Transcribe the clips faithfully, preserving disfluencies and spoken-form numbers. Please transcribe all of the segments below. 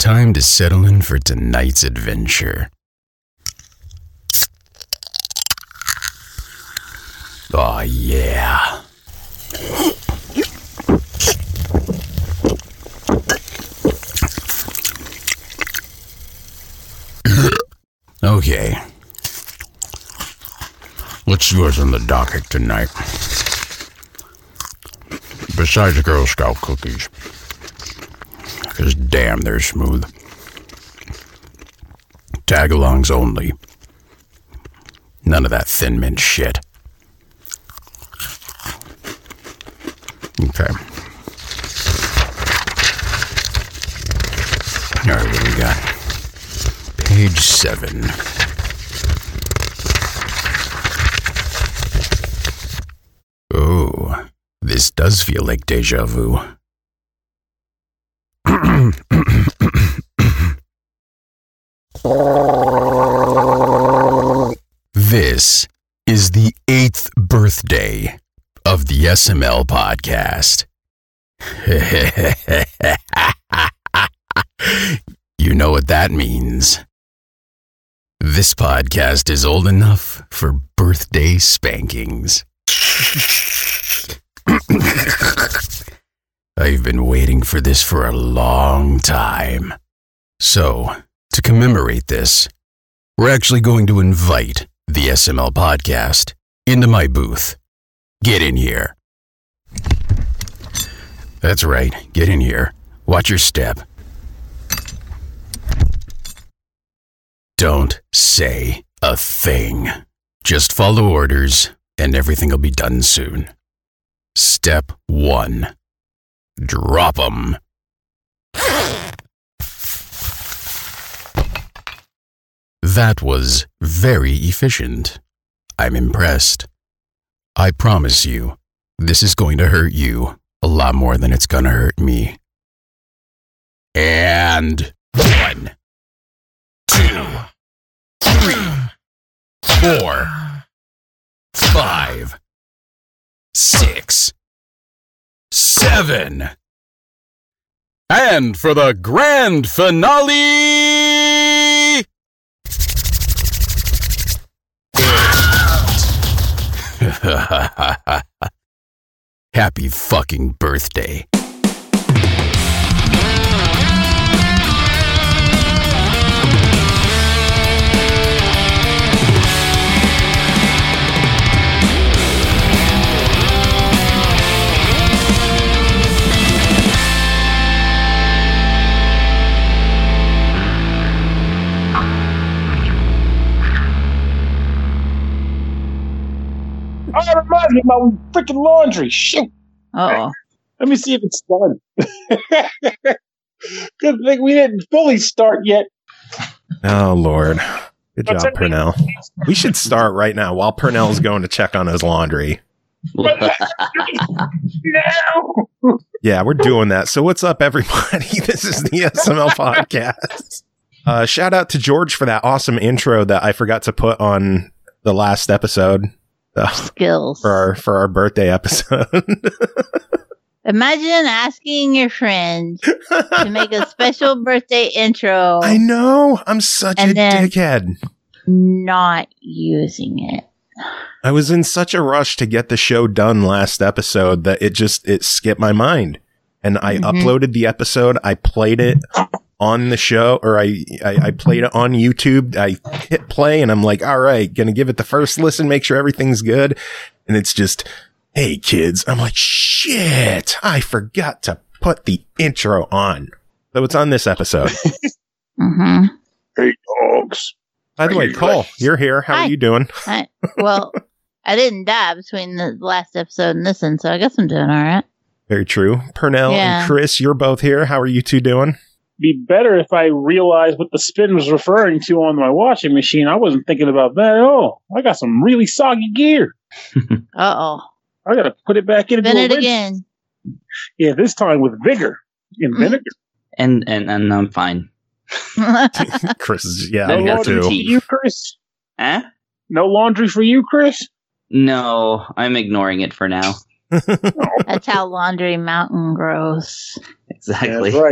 time to settle in for tonight's adventure. Oh, yeah. Okay. Let's see what's on the docket tonight. Besides the Girl Scout cookies. Because damn, they're smooth. Tagalongs only. None of that Thin Mint shit. Okay. Alright, what do we got? Page seven. Oh, this does feel like deja vu. This is the eighth birthday of the S M L podcast. You know what that means. This podcast is old enough for birthday spankings. I've been waiting for this for a long time. So, to commemorate this, we're actually going to invite the S M L podcast into my booth. Get in here. That's right, get in here. Watch your step. Don't say a thing. Just follow orders, and everything will be done soon. Step one. Drop 'em. That was very efficient. I'm impressed. I promise you, this is going to hurt you a lot more than it's gonna hurt me. And one, two, three, four, five, six, seven. And for the grand finale, happy fucking birthday. Oh, that reminds me of my freaking laundry. Shoot. Oh. Let me see if it's done. Good thing we didn't fully start yet. Oh, Lord. Good job, Purnell. We should start right now while Purnell's going to check on his laundry. No. Yeah, we're doing that. So what's up, everybody? This is the S M L podcast. Uh, shout out to George for that awesome intro that I forgot to put on the last episode. Uh, Skills. For our, for our birthday episode. Imagine asking your friend to make a special birthday intro. I know. I'm such and a then dickhead. Not using it. I was in such a rush to get the show done last episode that it just, it skipped my mind. And I mm-hmm. uploaded the episode. I played it on the show, or I, I, I played it on YouTube. I hit play and I'm like, all right, gonna give it the first listen, make sure everything's good. And it's just, hey kids. I'm like, shit, I forgot to put the intro on. So it's on this episode. Mm-hmm. Hey dogs. By the way, Cole, you're here. How Hi. are you doing? Hi. Well, I didn't die between the last episode and this one, so I guess I'm doing all right. Very true. Purnell Yeah. and Chris, you're both here. How are you two doing? Be better if I realized what the spin was referring to on my washing machine. I wasn't thinking about that at all. I got some really soggy gear. Uh-oh. I gotta put it back in. Spin it again. Yeah, this time with vigor and vinegar. And and and I'm fine. Chris is, yeah, No I'm here laundry too. for you, Chris? Huh? No laundry for you, Chris? No, I'm ignoring it for now. That's how Laundry Mountain grows. Exactly. That's right.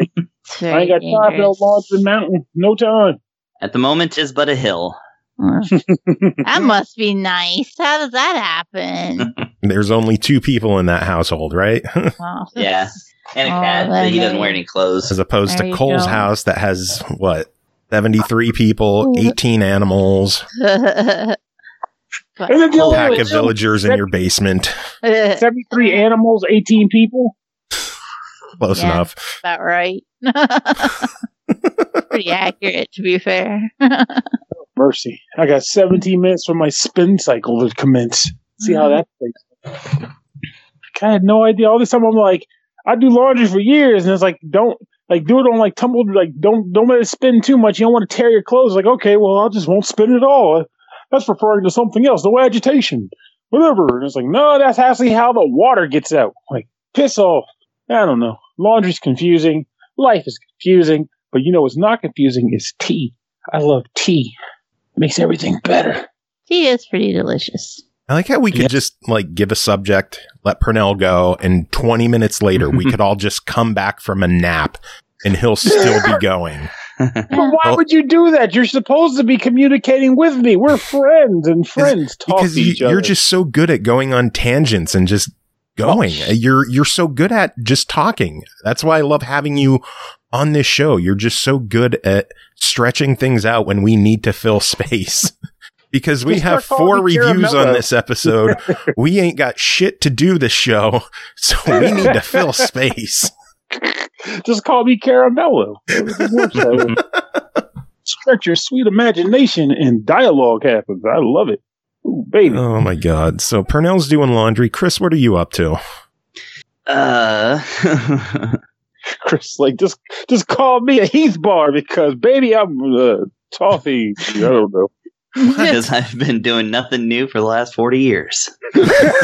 It's I ain't very got time for no dangerous. launching mountain. No time. At the moment, 'tis but a hill. That must be nice. How does that happen? There's only two people in that household, right? Well, Yeah. And a Oh, cat, but then he doesn't they- wear any clothes. As opposed There to you Cole's go. house that has, what, seventy-three people, eighteen animals, But- And then the Oh, only pack way of to- villagers in your basement. seventy-three animals, eighteen people. Close Yeah. enough. about right. Pretty accurate, to be fair. Mercy. I got seventeen minutes for my spin cycle to commence. See how that takes. I had no idea. All this time I'm like, I do laundry for years, and it's like, don't like do it on like tumbled, like don't don't let it spin too much. You don't want to tear your clothes. Like, okay, well, I just won't spin it at all. That's referring to something else, no agitation, whatever. And it's like, no, that's actually how the water gets out. Like, piss off. I don't know. Laundry's confusing. Life is confusing. But you know what's not confusing is tea. I love tea. It makes everything better. Tea is pretty delicious. I like how we could Yeah. just like give a subject, let Purnell go, and twenty minutes later we could all just come back from a nap and he'll still be going. But why would you do that? You're supposed to be communicating with me. We're friends, and friends talk Because to you, each other. you're just so good at going on tangents and just going. You're you're so good at just talking. That's why I love having you on this show. You're just so good at stretching things out when we need to fill space. Because we Just have start four calling me reviews on Caramello. this episode. We ain't got shit to do this show, so we need to fill space. Just call me Caramello. It works that way. Stretch your sweet imagination, and dialogue happens. I love it. Ooh, baby. Oh my god. So Purnell's doing laundry. Chris, what are you up to? Uh, Chris, like, just just call me a Heath bar because, baby, I'm uh, toffee. I don't know. because I've been doing nothing new for the last forty years. There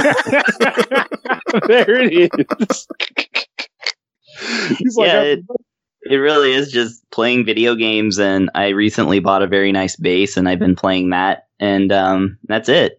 it is. He's like, Yeah, I- it- It really is just playing video games, and I recently bought a very nice bass, and I've been playing that, and um, that's it.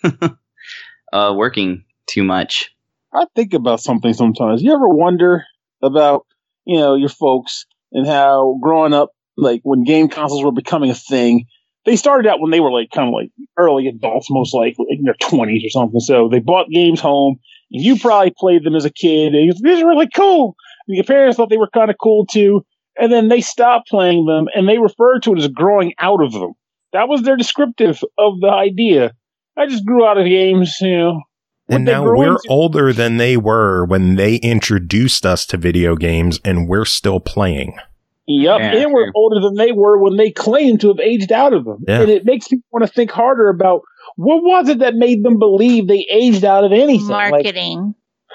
uh, working too much. I think about something sometimes. You ever wonder about, you know, your folks and how growing up, like when game consoles were becoming a thing, they started out when they were like kind of like early adults, most likely in their twenties or something. So they bought games home, and you probably played them as a kid. And you these are really cool. And your parents thought they were kind of cool too. And then they stopped playing them, and they referred to it as growing out of them. That was their descriptive of the idea. I just grew out of games, you know. And What they now grew we're into- older than they were when they introduced us to video games, and we're still playing. Yep, Yeah, and we're true. older than they were when they claimed to have aged out of them. Yeah. And it makes me want to think harder about what was it that made them believe they aged out of anything. Like, Marketing.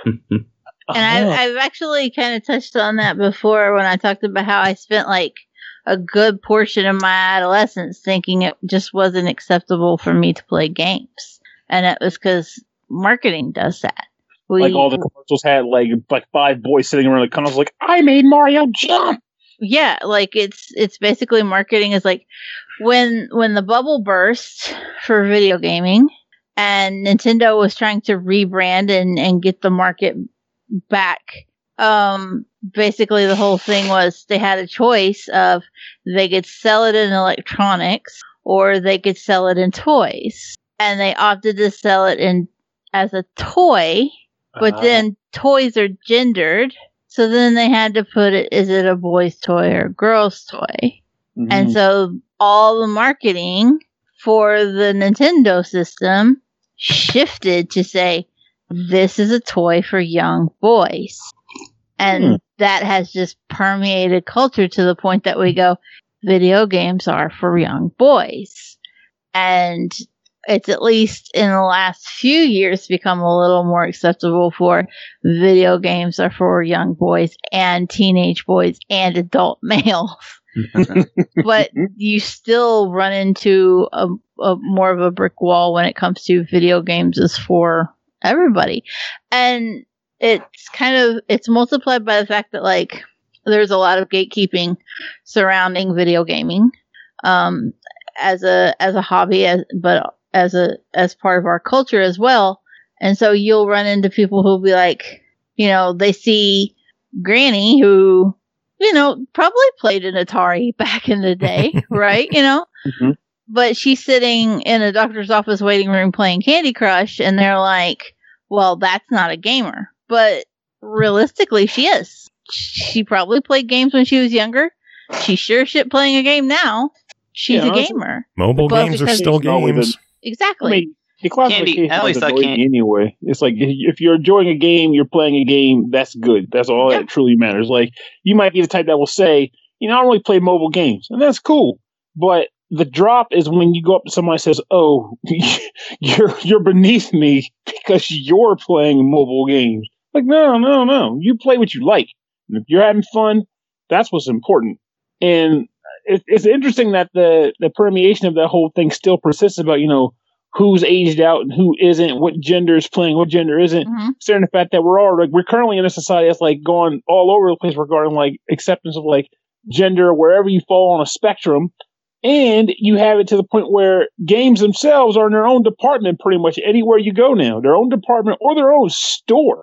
And uh-huh. I've, I've actually kind of touched on that before when I talked about how I spent like a good portion of my adolescence thinking it just wasn't acceptable for me to play games. And it was because marketing does that. We, like all the commercials had like like five boys sitting around the console like, I made Mario jump. yeah, like it's it's basically marketing is like when when the bubble burst for video gaming and Nintendo was trying to rebrand and, and get the market back. Um, basically the whole thing was they had a choice of they could sell it in electronics or they could sell it in toys. And they opted to sell it in as a toy, but Uh-huh. then toys are gendered. So then they had to put it, is it a boy's toy or a girl's toy? Mhm. And so all the marketing for the Nintendo system shifted to say, this is a toy for young boys. And Hmm. that has just permeated culture to the point that we go, video games are for young boys. And it's at least in the last few years become a little more acceptable for video games are for young boys and teenage boys and adult males. But you still run into a, a more of a brick wall when it comes to video games is for everybody. And it's kind of, it's multiplied by the fact that like there's a lot of gatekeeping surrounding video gaming, um, as a, as a hobby, as, but as a, as part of our culture as well. And so you'll run into people who'll be like, you know, they see Granny who you know, probably played an Atari back in the day, right? You know, Mm-hmm. but she's sitting in a doctor's office waiting room playing Candy Crush, and they're like, well, that's not a gamer. But realistically, she is. She probably played games when she was younger. She's sure shit playing a game now. She's Yeah, a gamer. Mobile But games are because- still It's not even- games. Exactly. I mean, the classification Candy- I always doesn't thought annoy Candy- me anyway. It's like if you're enjoying a game, you're playing a game. That's good. That's all Yeah. that truly matters. Like you might be the type that will say, you know, I don't really play mobile games, and that's cool. But the drop is when you go up to somebody and says, "Oh, you're you're beneath me because you're playing mobile games." Like, no, no, no. You play what you like. And if you're having fun, that's what's important. And it, it's interesting that the the permeation of that whole thing still persists about, you know, who's aged out and who isn't, what gender is playing, what gender isn't. Mhm. Considering the fact that we're all like we're currently in a society that's like going all over the place regarding like acceptance of like gender wherever you fall on a spectrum. And you have it to the point where games themselves are in their own department pretty much anywhere you go now, their own department or their own store.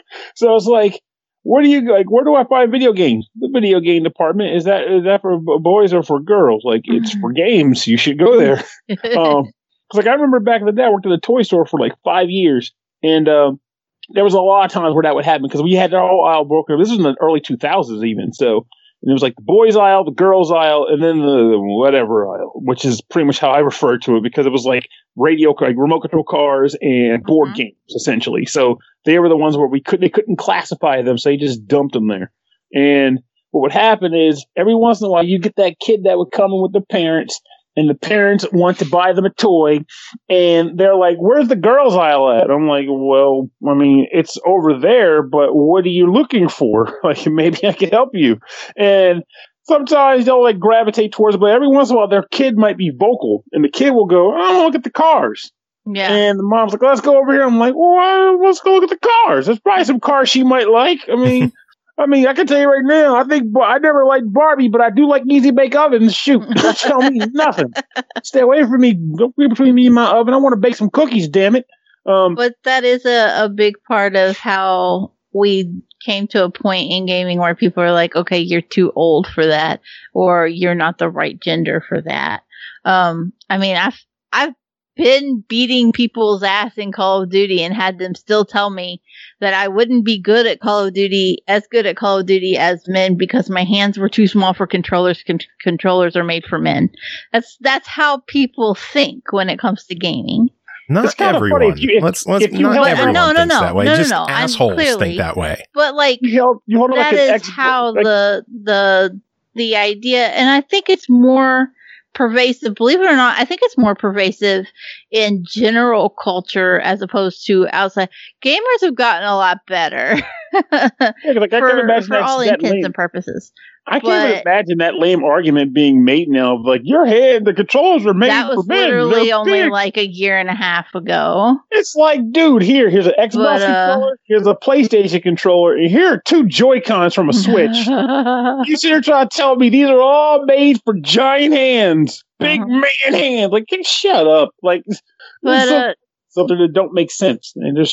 So it's like, where do you like? Where do I find video games? The video game department is that is that for b- boys or for girls? Like it's for games. You should go there. Um, cause like I remember back in the day, I worked at a toy store for like five years, and um, there was a lot of times where that would happen because we had our whole aisle broken. This was in the early two thousands even. So and it was like the boys aisle, the girls aisle, and then the whatever aisle, which is pretty much how I refer to it because it was like radio, like remote control cars and board Mhm. games essentially. So they were the ones where we could they couldn't classify them, so they just dumped them there. And what would happen is every once in a while you get that kid that would come in with the parents, and the parents want to buy them a toy, and they're like, "Where's the girls aisle at?" I'm like, "Well, I mean, it's over there, but what are you looking for? Like, maybe I can help you." And sometimes they'll like gravitate towards it, but every once in a while their kid might be vocal, and the kid will go, "I want to look at the cars." Yeah. And the mom's like, "Let's go over here." I'm like, "Well, let's go look at the cars. There's probably some cars she might like." I mean, I mean, I can tell you right now, I think I never liked Barbie, but I do like Easy Bake Ovens. Shoot, don't tell me nothing. Stay away from me. Don't be between me and my oven. I want to bake some cookies. Damn it. Um, But that is a, a big part of how we came to a point in gaming where people are like, okay, you're too old for that, or you're not the right gender for that. Um, I mean, I've, I've been beating people's ass in Call of Duty and had them still tell me that I wouldn't be good at Call of Duty, as good at Call of Duty as men because my hands were too small for controllers. Con- controllers are made for men. That's, that's how people think when it comes to gaming. It's Not kinda funny everyone. if you- if- let's let's if you not held- everyone No, no, thinks no, that way. no, no, Just no. I'm assholes clearly- think that way. But like, you hold, you hold that like an is ex- how like, the the the idea, and I think it's more pervasive. Believe it or not, I think it's more pervasive in general culture as opposed to outside. Gamers have gotten a lot better yeah, like, I can for, imagine for that, all that intents lame. and purposes. I can't even but- imagine that lame argument being made now of like your head, the controllers are made That for was men. literally They're only big. like a year and a half ago. It's like, dude, here, here's an Xbox But, uh, controller, here's a PlayStation controller, and here are two Joy-Cons from a Switch. You sit here trying to tell me these are all made for giant hands, big Uh-huh. man hands. Like, can shut up. Like, this But is some- uh, something that don't make sense. And just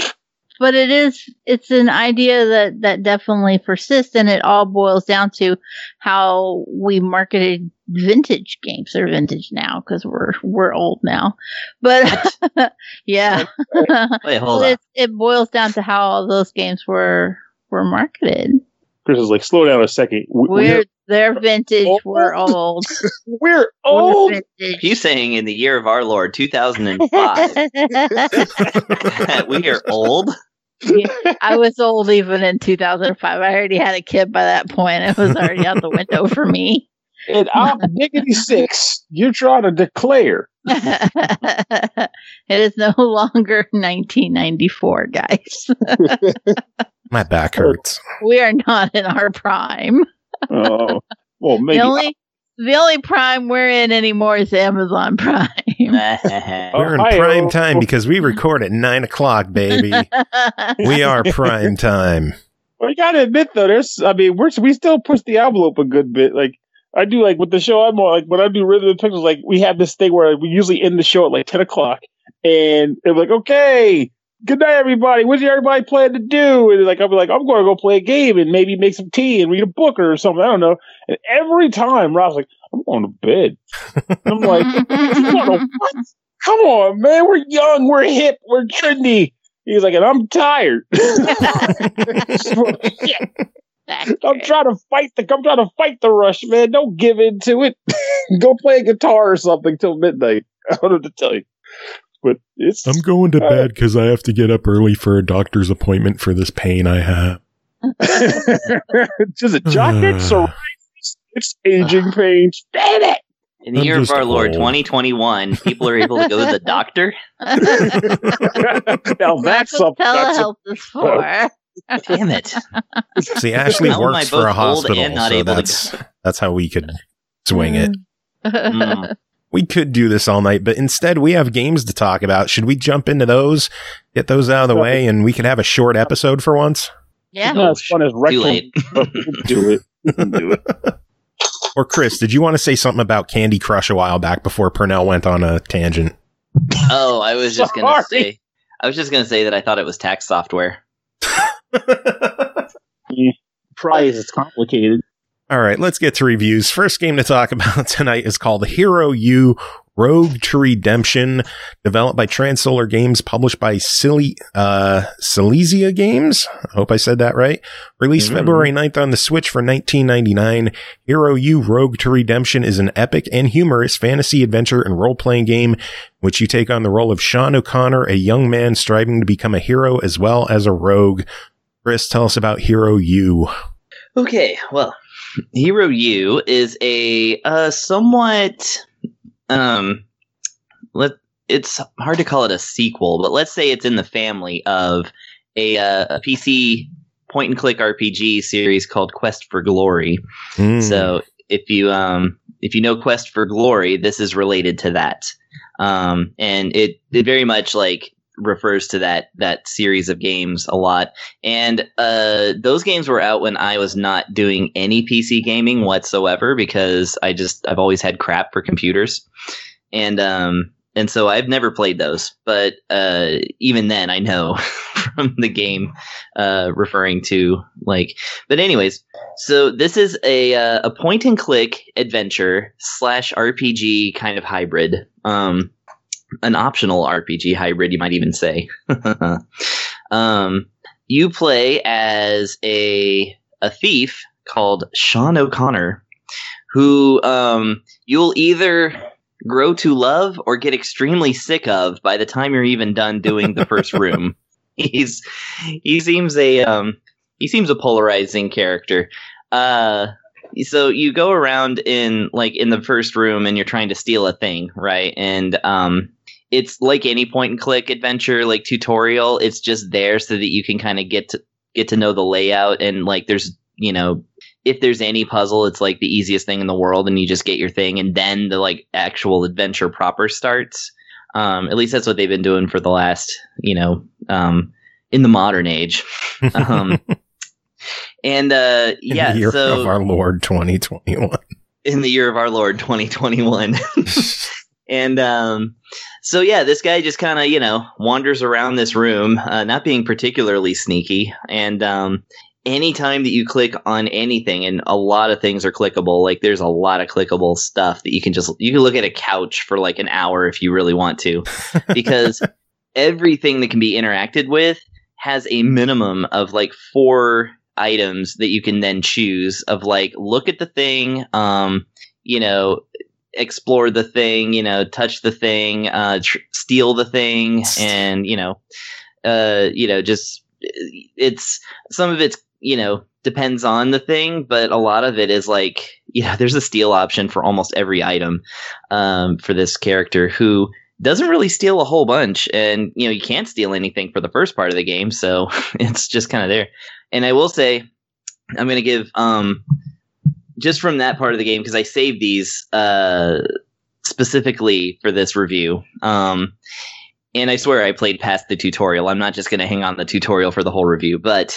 but it is it's an idea that that definitely persists, and it all boils down to how we marketed vintage games. They're vintage now because we're we're old now, but yeah. Wait, hold But on. it, it boils down to how all those games were were marketed. Chris is like, slow down a second. We- We're We're they're vintage. old. We're old. we're We're old. vintage. You saying in the year of our Lord, two thousand five, that we are old? I was old even in two thousand five. I already had a kid by that point. It was already out the window for me. And I'm diggity six. You're trying to declare. It is no longer nineteen ninety-four, guys. My back hurts. We are not in our prime. Oh, well, maybe. The only the only prime we're in anymore is Amazon Prime. We're in hi, prime oh, time oh. because we record at nine o'clock, baby. We are prime time. Well, you gotta admit though, there's. I mean, we're we still push the envelope a good bit. Like I do, like with the show I'm on. Like when I do Rhythm and Pixels, like we have this thing where we usually end the show at like ten o'clock, and they're like, okay, good night, everybody. What's everybody plan to do? And like, I'll be like, I'm going to go play a game and maybe make some tea and read a book or something. I don't know. And every time Rob's like, I'm going to bed. And I'm like, you want to what? Come on, man. We're young. We're hip. We're trendy. He's like, and I'm tired. I'm trying to fight the. I'm trying to fight the rush, man. Don't give in to it. Go play a guitar or something till midnight. I don't know what to tell you. But it's. I'm going to uh, bed because I have to get up early for a doctor's appointment for this pain I have. Just a chocolate uh, psoriasis. It's aging pain. Damn it! In the I'm year of our old. Lord, twenty twenty-one, people are able to go to the doctor. Now that's what telehealth is for. Damn it! See, Ashley how works for a hospital, so that's to... that's how we could swing it. Mm. We could do this all night, but instead we have games to talk about. Should we jump into those, get those out of the way, and we can have a short episode for once? Yeah, not as fun as Too late. Do it. Do it. Or Chris, did you want to say something about Candy Crush a while back before Purnell went on a tangent? Oh, I was just going to say, I was just going to say that I thought it was tax software. Yeah, price is complicated. All right, let's get to reviews. First game to talk about tonight is called Hero U Rogue to Redemption, developed by Transolar Games, published by Silly, uh, Silesia Games. I hope I said that right. Released mm-hmm. February ninth on the Switch for nineteen ninety-nine. Hero U Rogue to Redemption is an epic and humorous fantasy adventure and role-playing game in which you take on the role of Sean O'Connor, a young man striving to become a hero as well as a rogue. Chris, tell us about Hero U. Okay, well, Hero U is a uh, somewhat... Um, let it's hard to call it a sequel, but let's say it's in the family of a, uh, a P C point and click R P G series called Quest for Glory. Mm. So if you um if you know Quest for Glory, this is related to that. Um, and it it very much like refers to that that series of games a lot. And uh, those games were out when I was not doing any P C gaming whatsoever because I just I've always had crap for computers, and um and so I've never played those. But uh, even then, I know from the game uh, referring to like. But anyways, so this is a uh, a point and click adventure slash R P G kind of hybrid. Um, An optional R P G hybrid, you might even say. um, you play as a a thief called Sean O'Connor, who um, you'll either grow to love or get extremely sick of by the time you're even done doing the first room. He's he seems a um, he seems a polarizing character. Uh, so you go around in like in the first room and you're trying to steal a thing, right? And um. It's like any point and click adventure, like tutorial. It's just there so that you can kind of get to get to know the layout. And like, there's, you know, if there's any puzzle, it's like the easiest thing in the world and you just get your thing. And then the like actual adventure proper starts. Um, at least that's what they've been doing for the last, you know, um, in the modern age. um, and uh, yeah, in the year so, of our Lord twenty twenty-one. In the year of our Lord twenty twenty-one. And um, so, yeah, this guy just kind of, you know, wanders around this room, uh, not being particularly sneaky. And um, anytime that you click on anything, and a lot of things are clickable, like there's a lot of clickable stuff that you can just, you can look at a couch for like an hour if you really want to, because everything that can be interacted with has a minimum of like four items that you can then choose of like, look at the thing, um, you know, explore the thing, you know, touch the thing, uh, tr- steal the thing, and you know, uh, you know, just it's some of it's you know depends on the thing, but a lot of it is like you know, there's a steal option for almost every item, um, for this character who doesn't really steal a whole bunch, and you know, you can't steal anything for the first part of the game, so it's just kind of there. And I will say, I'm going to give um. just from that part of the game, because I saved these uh, specifically for this review. Um, and I swear I played past the tutorial. I'm not just going to hang on the tutorial for the whole review. But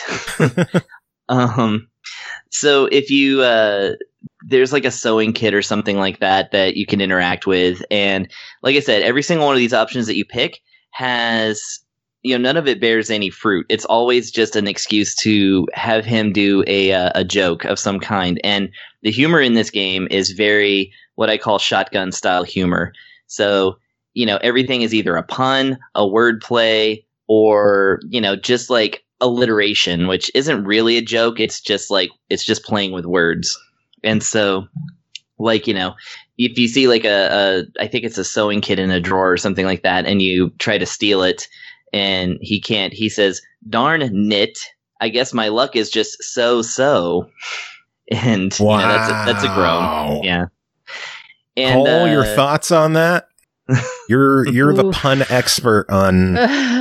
um, so if you uh, there's like a sewing kit or something like that that you can interact with. And like I said, every single one of these options that you pick has you know, none of it bears any fruit. It's always just an excuse to have him do a uh, a joke of some kind. And the humor in this game is very what I call shotgun style humor. So, you know, everything is either a pun, a wordplay, or, you know, just like alliteration, which isn't really a joke. It's just like, it's just playing with words. And so, like, you know, if you see like a, a I think it's a sewing kit in a drawer or something like that, and you try to steal it and he can't, he says, "Darn knit, I guess my luck is just so so." And wow. you know, that's a, that's a groan. Yeah. And Cole, uh, your thoughts on that? You're you're the pun expert on.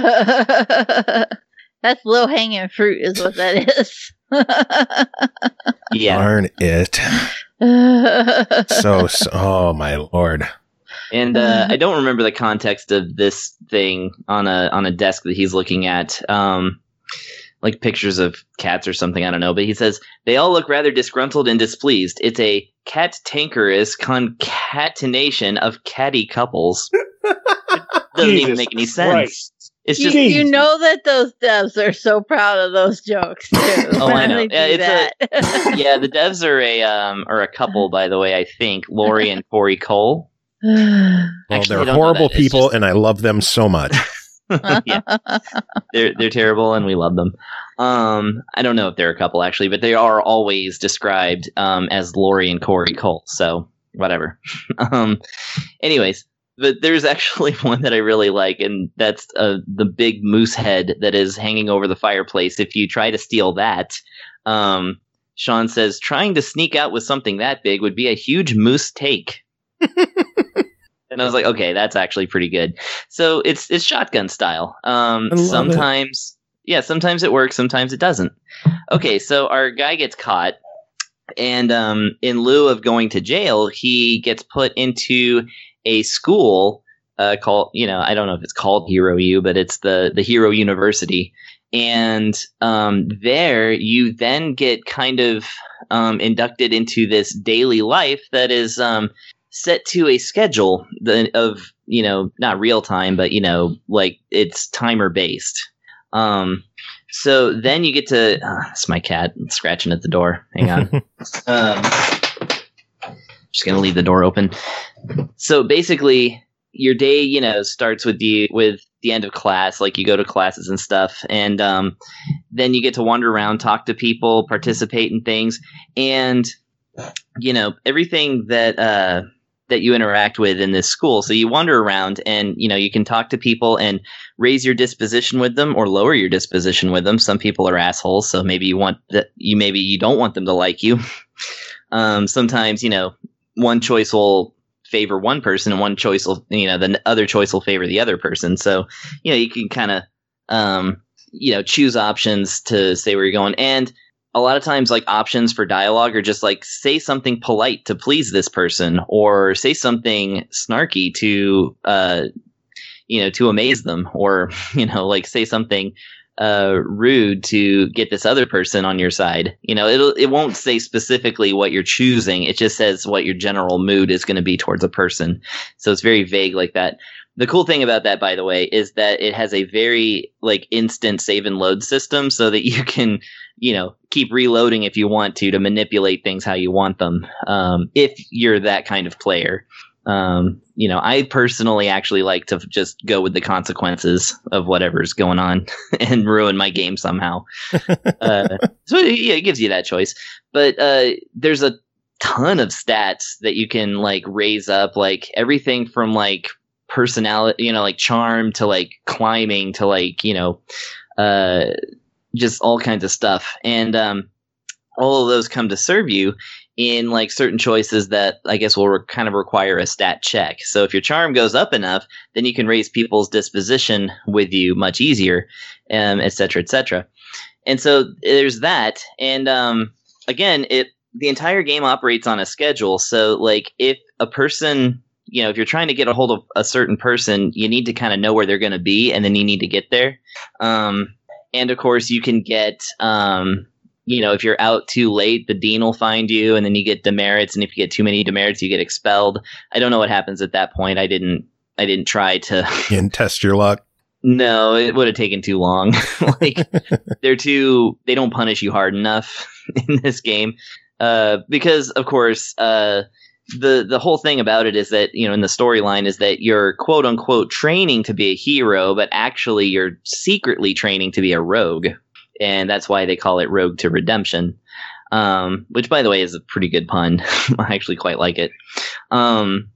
That's low hanging fruit, is what that is. Yeah. Darn it. so, so, oh my lord. And uh, I don't remember the context of this thing on a on a desk that he's looking at. Um, like pictures of cats or something, I don't know. But he says, "They all look rather disgruntled and displeased. It's a cat-tankerous concatenation of catty couples." It doesn't Jesus even make any sense. Christ. It's You, just you know that those devs are so proud of those jokes too. Oh, I know. They do Yeah, it's that. a, yeah, the devs are a um are a couple, by the way. I think Lori and Corey Cole. Well, Actually, I they're don't know horrible that. It's people, just- and I love them so much. Yeah, they're they're terrible, and we love them. Um, I don't know if they're a couple actually, but they are always described um as Lori and Corey Cole. So whatever. um, anyways. But there's actually one that I really like, and that's uh, the big moose head that is hanging over the fireplace. If you try to steal that, um, Sean says, "Trying to sneak out with something that big would be a huge moose take." And I was like, okay, that's actually pretty good. So it's it's shotgun style. Um, I love sometimes, it. yeah, sometimes it works, sometimes it doesn't. Okay, so our guy gets caught, and um, in lieu of going to jail, he gets put into a school uh, called, you know, I don't know if it's called Hero U, but it's the the Hero University. And um, there you then get kind of um, inducted into this daily life that is um, set to a schedule that, of, you know, not real time, but, you know, like it's timer based. Um, so then you get to, uh, it's my cat scratching at the door. Hang on. um, just going to leave the door open. So basically your day, you know, starts with the, with the end of class, like you go to classes and stuff. And, um, then you get to wander around, talk to people, participate in things. And, you know, everything that, uh, that you interact with in this school. So you wander around and, you know, you can talk to people and raise your disposition with them or lower your disposition with them. Some people are assholes. So maybe you want that you, maybe you don't want them to like you. Um, sometimes, you know, one choice will favor one person and one choice will, you know, the other choice will favor the other person. So, you know, you can kind of, um, you know, choose options to say where you're going. And a lot of times, like, options for dialogue are just like, say something polite to please this person, or say something snarky to, uh, you know, to amaze them, or, you know, like say something uh, rude to get this other person on your side. You know, it'll, it won't say specifically what you're choosing. It just says what your general mood is going to be towards a person. So it's very vague like that. The cool thing about that, by the way, is that it has a very like instant save and load system so that you can, you know, keep reloading if you want to, to manipulate things how you want them. Um, if you're that kind of player. Um, you know, I personally actually like to just go with the consequences of whatever's going on and ruin my game somehow. uh, so yeah, it gives you that choice. But uh, there's a ton of stats that you can like raise up, like everything from like personality, you know, like charm to like climbing to like, you know, uh, just all kinds of stuff. And um, all of those come to serve you in like certain choices that I guess will re- kind of require a stat check. So if your charm goes up enough, then you can raise people's disposition with you much easier, um, et cetera, et cetera. And so there's that. And um, again, it the entire game operates on a schedule. So like if a person, you know, if you're trying to get a hold of a certain person, you need to kind of know where they're going to be, and then you need to get there. Um, and of course, you can get, um, you know, if you're out too late, the dean will find you, and then you get demerits. And if you get too many demerits, you get expelled. I don't know what happens at that point. I didn't, I didn't try to and test your luck. No, it would have taken too long. Like they're too they don't punish you hard enough in this game. Uh, because of course, uh, the the whole thing about it is that, you know, in the storyline is that you're quote unquote training to be a hero, but actually you're secretly training to be a rogue. And that's why they call it Rogue to Redemption. Um, which by the way is a pretty good pun. I actually quite like it. Um,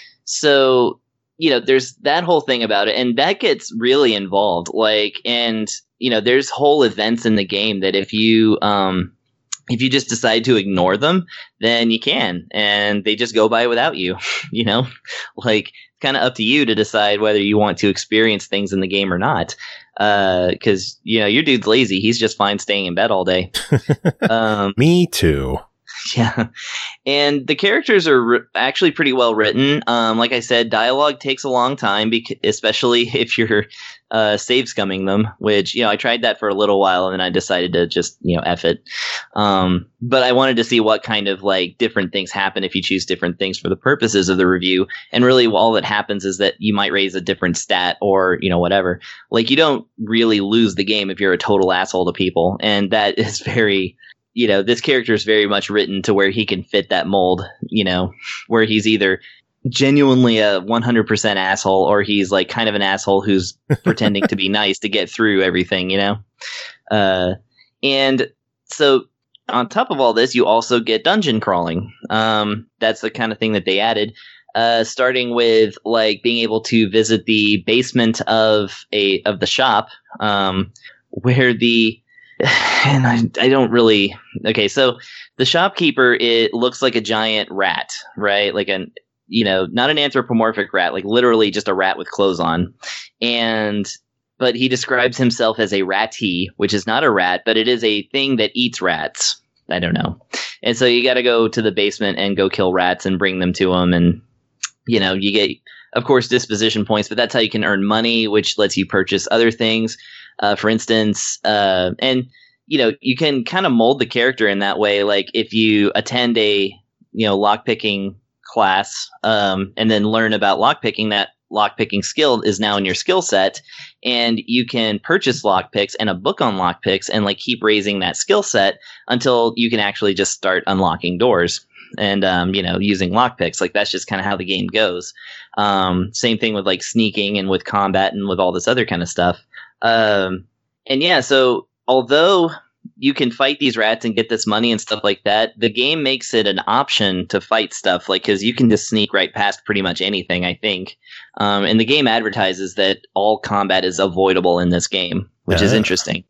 so you know, there's that whole thing about it, and that gets really involved. Like, and you know, there's whole events in the game that if you, um, if you just decide to ignore them, then you can, and they just go by without you. You know, like it's kind of up to you to decide whether you want to experience things in the game or not. Because uh, you know, your dude's lazy; he's just fine staying in bed all day. Um, Me too. Yeah. And the characters are re- actually pretty well written. Um, like I said, dialogue takes a long time, bec- especially if you're uh, save scumming them, which, you know, I tried that for a little while and then I decided to just, you know, F it. Um, but I wanted to see what kind of like different things happen if you choose different things for the purposes of the review. And really all that happens is that you might raise a different stat or, you know, whatever. Like you don't really lose the game if you're a total asshole to people. And that is very... You know, this character is very much written to where he can fit that mold, you know, where he's either genuinely a one hundred percent asshole or he's like kind of an asshole who's pretending to be nice to get through everything, you know? Uh, and so on top of all this, you also get dungeon crawling. Um, that's the kind of thing that they added, uh, starting with like being able to visit the basement of a of the shop, um, where the And I, I don't really. Okay, so the shopkeeper, it looks like a giant rat, right? Like an, you know, not an anthropomorphic rat, like literally just a rat with clothes on. And, but he describes himself as a ratty, which is not a rat, but it is a thing that eats rats. I don't know. And so you got to go to the basement and go kill rats and bring them to him. And, you know, you get, of course, disposition points, but that's how you can earn money, which lets you purchase other things. Uh, for instance, uh, and you know, you can kind of mold the character in that way. Like if you attend a, you know, lockpicking class, um, and then learn about lockpicking, that lockpicking skill is now in your skill set, and you can purchase lockpicks and a book on lockpicks and like keep raising that skill set until you can actually just start unlocking doors and, um, you know, using lockpicks. Like that's just kind of how the game goes. Um, same thing with like sneaking and with combat and with all this other kind of stuff. Um, and yeah, so although you can fight these rats and get this money and stuff like that, the game makes it an option to fight stuff, like, cause you can just sneak right past pretty much anything, I think. Um, and the game advertises that all combat is avoidable in this game, which uh, is interesting.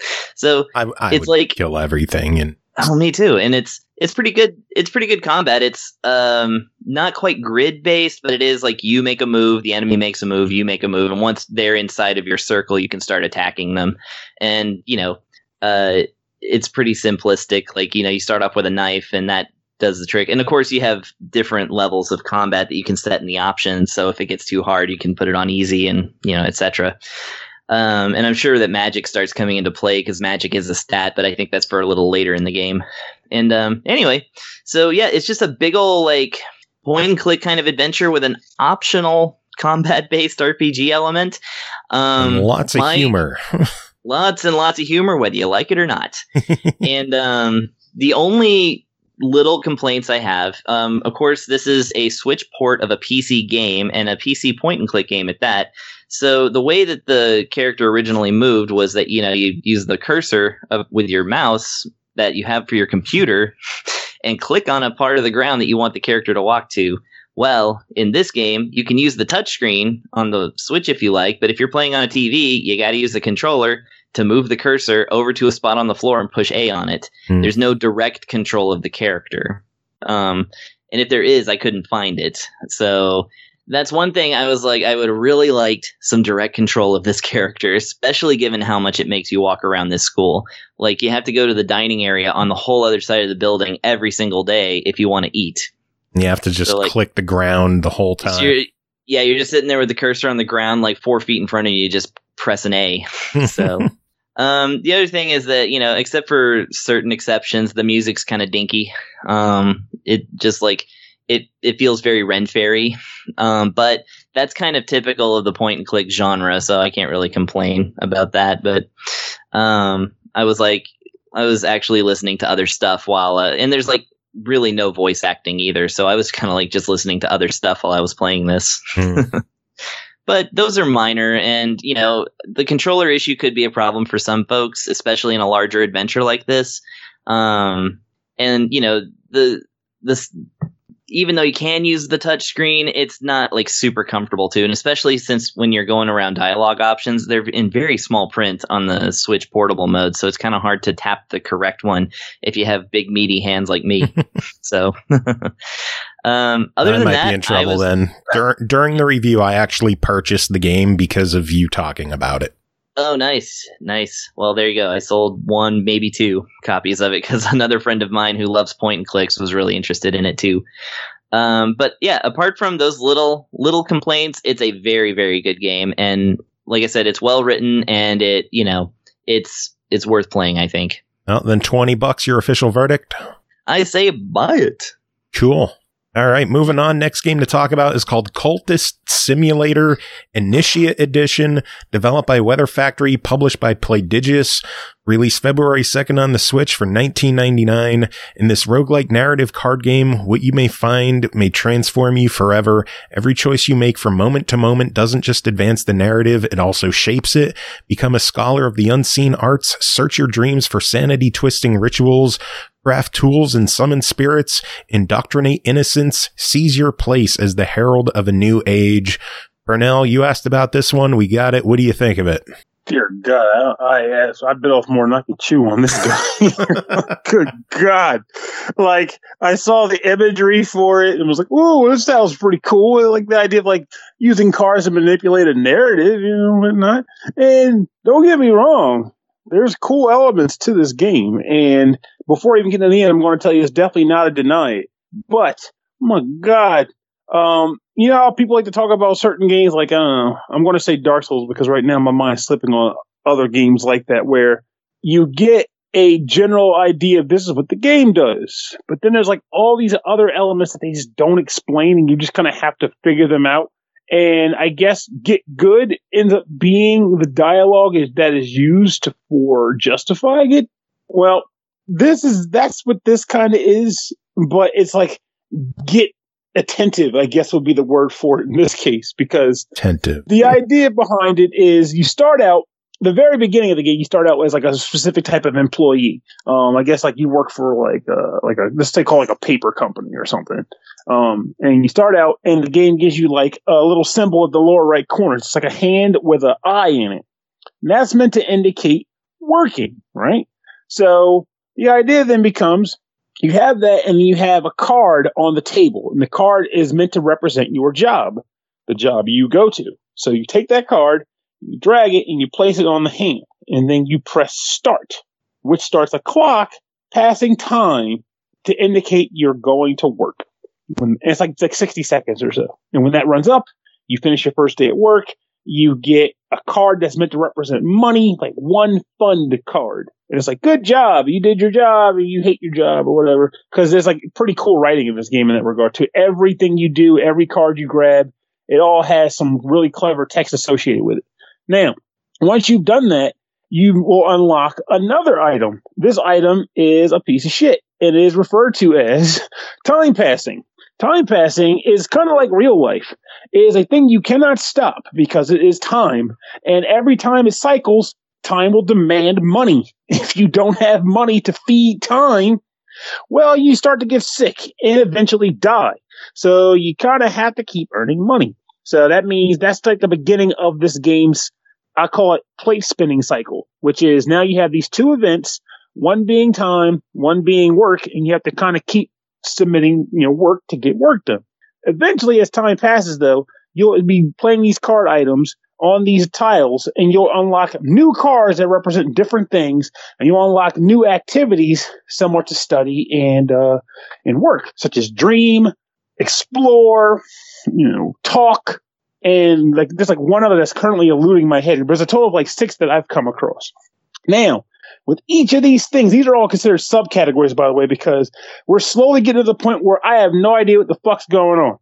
So I, I it's would like kill everything and. Oh, me too. And it's it's pretty good. It's pretty good combat. It's um not quite grid based, but it is like you make a move, the enemy makes a move, you make a move, and once they're inside of your circle, you can start attacking them. And you know, uh, it's pretty simplistic. Like you know, you start off with a knife, and that does the trick. And of course, you have different levels of combat that you can set in the options. So if it gets too hard, you can put it on easy, and you know, et cetera. Um, and I'm sure that magic starts coming into play because magic is a stat, but I think that's for a little later in the game. And um, anyway, so yeah, it's just a big ol' like point and click kind of adventure with an optional combat based R P G element. Um, lots of my, humor. lots and lots of humor, whether you like it or not. And um, the only little complaints I have, um, of course, this is a Switch port of a P C game and a P C point and click game at that. So the way that the character originally moved was that, you know, you use the cursor of, with your mouse that you have for your computer and click on a part of the ground that you want the character to walk to. Well, in this game, you can use the touchscreen on the Switch if you like, but if you're playing on a T V, you got to use the controller to move the cursor over to a spot on the floor and push A on it. Hmm. There's no direct control of the character. Um, and if there is, I couldn't find it. So that's one thing I was like, I would have really liked some direct control of this character, especially given how much it makes you walk around this school. Like, you have to go to the dining area on the whole other side of the building every single day if you want to eat. You have to just so, like, click the ground the whole time. So you're, yeah, you're just sitting there with the cursor on the ground, like four feet in front of you, just press an A. So um, the other thing is that, you know, except for certain exceptions, the music's kind of dinky. Um, it just like... It it feels very Ren Fairy, um, but that's kind of typical of the point and click genre, so I can't really complain about that. But um, I was like, I was actually listening to other stuff while, uh, and there's like really no voice acting either, so I was kind of like just listening to other stuff while I was playing this. Mm. But those are minor, and you know, the controller issue could be a problem for some folks, especially in a larger adventure like this. Um, and you know, the this. Even though you can use the touch screen, it's not like super comfortable too. And especially since when you're going around dialogue options, they're in very small print on the Switch portable mode. So it's kind of hard to tap the correct one if you have big meaty hands like me. So um, other I than might that, be in trouble was, then. Dur- during the review, I actually purchased the game because of you talking about it. Oh, nice. Nice. Well, there you go. I sold one, maybe two copies of it because another friend of mine who loves point and clicks was really interested in it too. Um, but yeah, apart from those little, little complaints, it's a very, very good game. And like I said, it's well written and it, you know, it's, it's worth playing, I think. Well, then twenty bucks, your official verdict. I say buy it. Cool. All right, moving on. Next game to talk about is called Cultist Simulator Initiate Edition, developed by Weather Factory, published by Playdigious, released February second on the Switch for nineteen ninety-nine. In this roguelike narrative card game, what you may find may transform you forever. Every choice you make from moment to moment doesn't just advance the narrative, it also shapes it. Become a scholar of the unseen arts, search your dreams for sanity-twisting rituals, craft tools and summon spirits, indoctrinate innocence, seize your place as the herald of a new age. Pernell, you asked about this one. We got it. What do you think of it? Dear God, I, I asked, I bit off more than I could chew on this guy. Good God. Like, I saw the imagery for it and was like, whoa, this sounds pretty cool. Like the idea of like using cards to manipulate a narrative, you know, whatnot. And don't get me wrong, there's cool elements to this game. And before I even get to the end, I'm going to tell you it's definitely not a deny it. But, oh my God, um, you know how people like to talk about certain games, like, I don't know, I'm going to say Dark Souls because right now my mind's slipping on other games like that where you get a general idea of this is what the game does. But then there's like all these other elements that they just don't explain and you just kind of have to figure them out. And I guess Get Good ends up being the dialogue is, that is used to, for justifying it. Well, this is, that's what this kind of is, but it's like get attentive, I guess would be the word for it in this case, because attentive. The idea behind it is you start out, the very beginning of the game, you start out as like a specific type of employee. Um, I guess like you work for like a, like a, let's say call like a paper company or something. Um, and you start out and the game gives you like a little symbol at the lower right corner. It's like a hand with an eye in it. And that's meant to indicate working, right? So the idea then becomes you have that and you have a card on the table and the card is meant to represent your job, the job you go to. So you take that card, you drag it and you place it on the hand and then you press start, which starts a clock passing time to indicate you're going to work. When, it's like, it's like sixty seconds or so. And when that runs up, you finish your first day at work, you get a card that's meant to represent money, like one fund card. And it's like, good job, you did your job, or you hate your job, or whatever. Because there's like pretty cool writing in this game in that regard too. Everything you do, every card you grab, it all has some really clever text associated with it. Now, once you've done that, you will unlock another item. This item is a piece of shit. It is referred to as time passing. Time passing is kind of like real life. It is a thing you cannot stop because it is time. And every time it cycles, time will demand money. If you don't have money to feed time, well, you start to get sick and eventually die. So you kind of have to keep earning money. So that means that's like the beginning of this game's, I call it plate spinning cycle, which is now you have these two events, one being time, one being work, and you have to kind of keep submitting, you know, work to get work done. Eventually, as time passes, though, you'll be playing these card items on these tiles, and you'll unlock new cards that represent different things, and you'll unlock new activities somewhat to study and uh, and work, such as dream, explore, you know, talk, and like there's like one other that's currently eluding my head. There's a total of like six that I've come across. Now, with each of these things. These are all considered subcategories, by the way, because we're slowly getting to the point where I have no idea what the fuck's going on.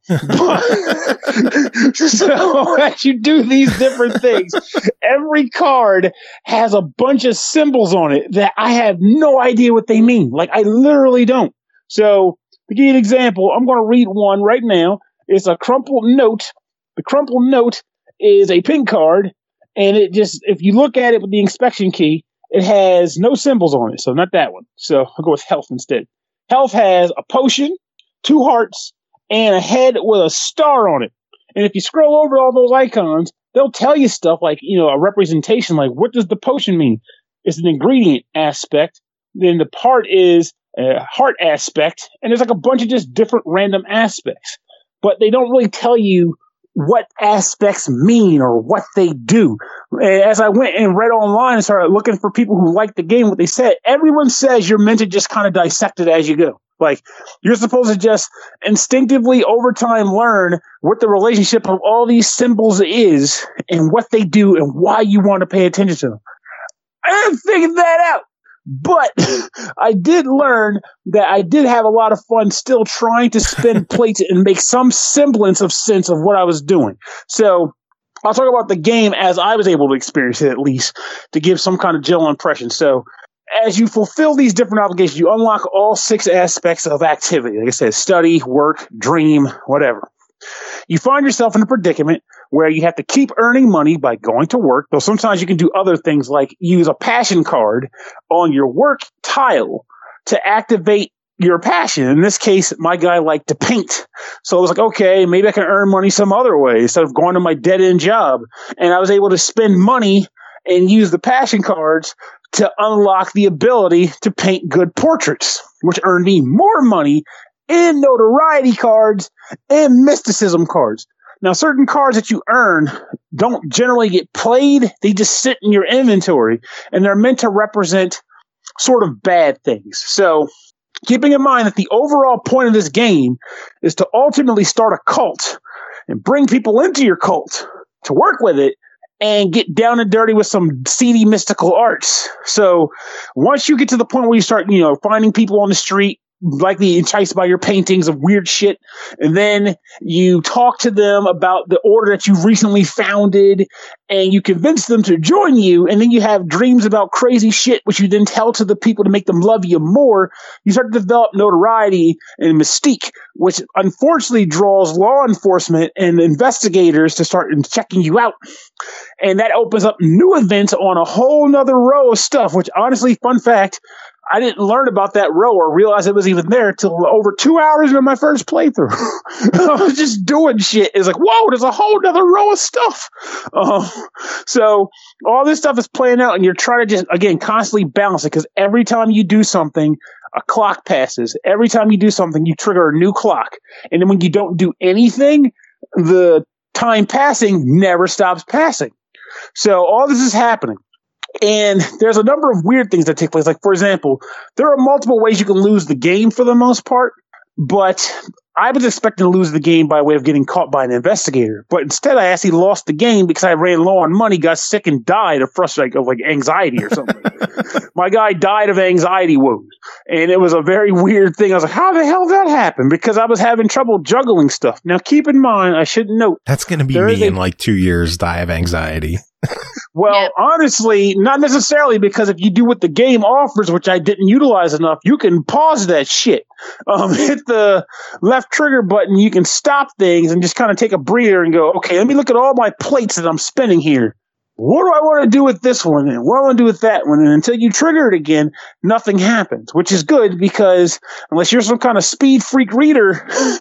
But, so as you do these different things, every card has a bunch of symbols on it that I have no idea what they mean. Like, I literally don't. So to give you an example, I'm going to read one right now. It's a crumpled note. The crumpled note is a pink card, and it just, if you look at it with the inspection key, it has no symbols on it, so not that one. So I'll go with health instead. Health has a potion, two hearts, and a head with a star on it. And if you scroll over all those icons, they'll tell you stuff like, you know, a representation, like what does the potion mean? It's an ingredient aspect. Then the part is a heart aspect, and there's like a bunch of just different random aspects. But they don't really tell you what aspects mean or what they do. As I went and read online and started looking for people who liked the game, what they said, everyone says you're meant to just kind of dissect it as you go. Like, you're supposed to just instinctively over time learn what the relationship of all these symbols is and what they do and why you want to pay attention to them. I haven't figured that out. But I did learn that I did have a lot of fun still trying to spin plates and make some semblance of sense of what I was doing. So I'll talk about the game as I was able to experience it, at least, to give some kind of general impression. So as you fulfill these different obligations, you unlock all six aspects of activity. Like I said, study, work, dream, whatever. You find yourself in a predicament where you have to keep earning money by going to work, though sometimes you can do other things like use a passion card on your work tile to activate your passion. In this case, my guy liked to paint. So I was like, okay, maybe I can earn money some other way instead of going to my dead-end job. And I was able to spend money and use the passion cards to unlock the ability to paint good portraits, which earned me more money and notoriety cards and mysticism cards. Now, certain cards that you earn don't generally get played. They just sit in your inventory, and they're meant to represent sort of bad things. So keeping in mind that the overall point of this game is to ultimately start a cult and bring people into your cult to work with it and get down and dirty with some seedy mystical arts. So once you get to the point where you start, you know, finding people on the street, likely enticed by your paintings of weird shit, and then you talk to them about the order that you've recently founded, and you convince them to join you, and then you have dreams about crazy shit, which you then tell to the people to make them love you more. You start to develop notoriety and mystique, which unfortunately draws law enforcement and investigators to start checking you out. And that opens up new events on a whole nother row of stuff, which honestly, fun fact, I didn't learn about that row or realize it was even there till over two hours into my first playthrough. I was just doing shit. It's like, whoa, there's a whole other row of stuff. Uh, so all this stuff is playing out, and you're trying to just, again, constantly balance it, because every time you do something, a clock passes. Every time you do something, you trigger a new clock. And then when you don't do anything, the time passing never stops passing. So all this is happening. And there's a number of weird things that take place. Like, for example, there are multiple ways you can lose the game for the most part, but I was expecting to lose the game by way of getting caught by an investigator. But instead, I actually lost the game because I ran low on money, got sick, and died of frustration, of like anxiety or something. My guy died of anxiety wounds. And it was a very weird thing. I was like, how the hell did that happen? Because I was having trouble juggling stuff. Now, keep in mind, I should note. That's going to be me in like two years, die of anxiety. Well, yeah. Honestly, not necessarily, because if you do what the game offers, which I didn't utilize enough, you can pause that shit. Um, hit the left trigger button, you can stop things and just kind of take a breather and go, okay, let me look at all my plates that I'm spinning here. What do I want to do with this one? And what do I want to do with that one? And until you trigger it again, nothing happens, which is good, because unless you're some kind of speed freak reader,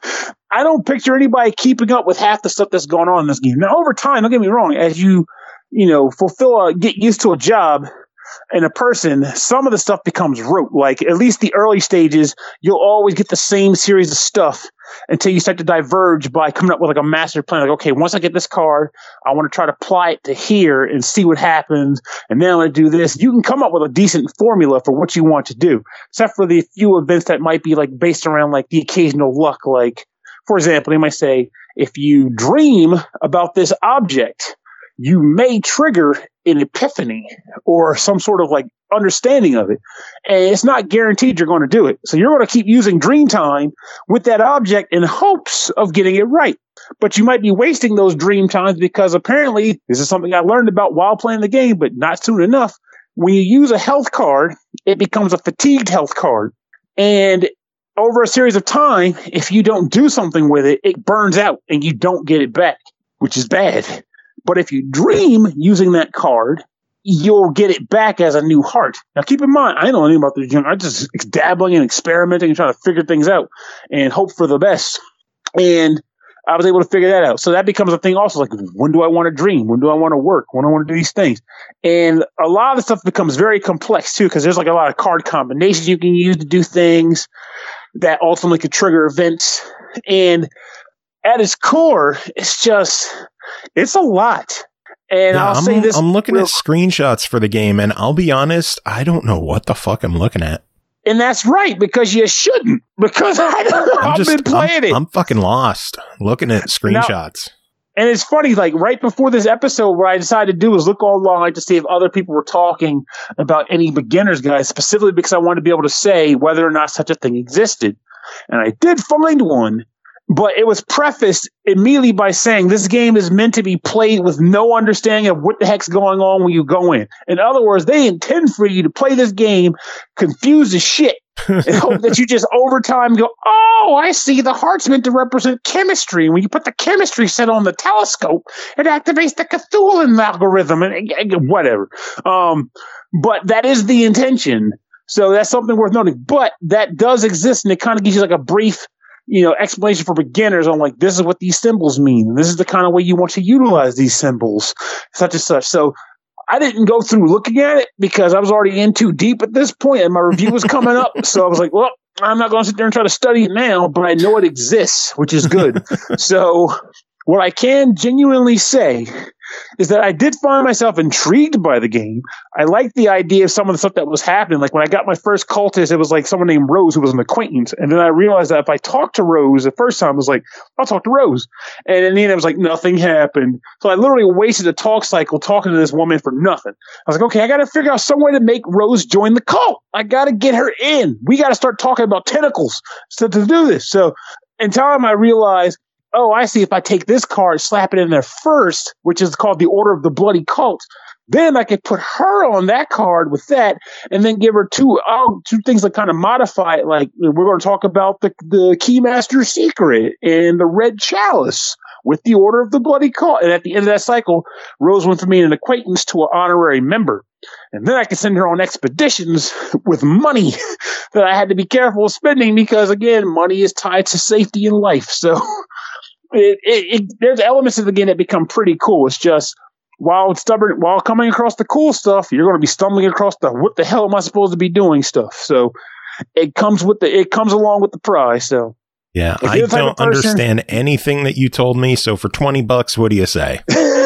I don't picture anybody keeping up with half the stuff that's going on in this game. Now, over time, don't get me wrong, as you you know, fulfill a, get used to a job and a person, some of the stuff becomes rote. Like, at least the early stages, you'll always get the same series of stuff until you start to diverge by coming up with like a master plan. Like, okay, once I get this card, I want to try to apply it to here and see what happens. And then I'm going to do this. You can come up with a decent formula for what you want to do, except for the few events that might be like based around like the occasional luck. Like, for example, they might say, if you dream about this object, you may trigger an epiphany or some sort of like understanding of it. And it's not guaranteed you're going to do it. So you're going to keep using dream time with that object in hopes of getting it right. But you might be wasting those dream times because apparently this is something I learned about while playing the game, but not soon enough. When you use a health card, it becomes a fatigued health card. And over a series of time, if you don't do something with it, it burns out and you don't get it back, which is bad. But if you dream using that card, you'll get it back as a new heart. Now, keep in mind, I don't know anything about the dream. I'm just dabbling and experimenting and trying to figure things out and hope for the best. And I was able to figure that out. So that becomes a thing also, like, when do I want to dream? When do I want to work? When do I want to do these things? And a lot of the stuff becomes very complex, too, because there's like a lot of card combinations you can use to do things that ultimately could trigger events. And at its core, it's just, it's a lot. And yeah, I'll I'm, say this. I'm looking real- at screenshots for the game, and I'll be honest, I don't know what the fuck I'm looking at. And that's right, because you shouldn't. Because I don't, I'm I've just, been playing I'm, it. I'm fucking lost looking at screenshots. And it's funny, like right before this episode, what I decided to do was look all along like, to see if other people were talking about any beginners guides, specifically because I wanted to be able to say whether or not such a thing existed. And I did find one, but it was prefaced immediately by saying this game is meant to be played with no understanding of what the heck's going on when you go in. In other words, they intend for you to play this game confused as shit and hope that you just over time go, oh, I see, the heart's meant to represent chemistry. When you put the chemistry set on the telescope, it activates the Cthulhu algorithm and, and whatever. Um, but that is the intention. So that's something worth noting. But that does exist, and it kind of gives you like a brief, you know, explanation for beginners on like, this is what these symbols mean. This is the kind of way you want to utilize these symbols, such and such. So I didn't go through looking at it because I was already in too deep at this point and my review was coming up. So I was like, well, I'm not going to sit there and try to study it now, but I know it exists, which is good. So what I can genuinely say is that I did find myself intrigued by the game. I liked the idea of some of the stuff that was happening. Like when I got my first cultist, it was like someone named Rose who was an acquaintance. And then I realized that if I talked to Rose the first time, I was like, I'll talk to Rose. And in the end, it was like, nothing happened. So I literally wasted a talk cycle talking to this woman for nothing. I was like, okay, I got to figure out some way to make Rose join the cult. I got to get her in. We got to start talking about tentacles to, to do this. So in time, I realized, oh, I see, if I take this card, slap it in there first, which is called the Order of the Bloody Cult, then I could put her on that card with that and then give her two, oh, two things that kind of modify it. Like we're going to talk about the, the Keymaster Secret and the Red Chalice with the Order of the Bloody Cult. And at the end of that cycle, Rose went from being an acquaintance to an honorary member. And then I could send her on expeditions with money that I had to be careful of spending because, again, money is tied to safety in life. So It, it, it, there's elements of the game that become pretty cool. It's just while it's stubborn, while coming across the cool stuff, you're going to be stumbling across the what the hell am I supposed to be doing stuff. So it comes with the it comes along with the price. So yeah, I don't person, understand anything that you told me. So for twenty bucks, what do you say?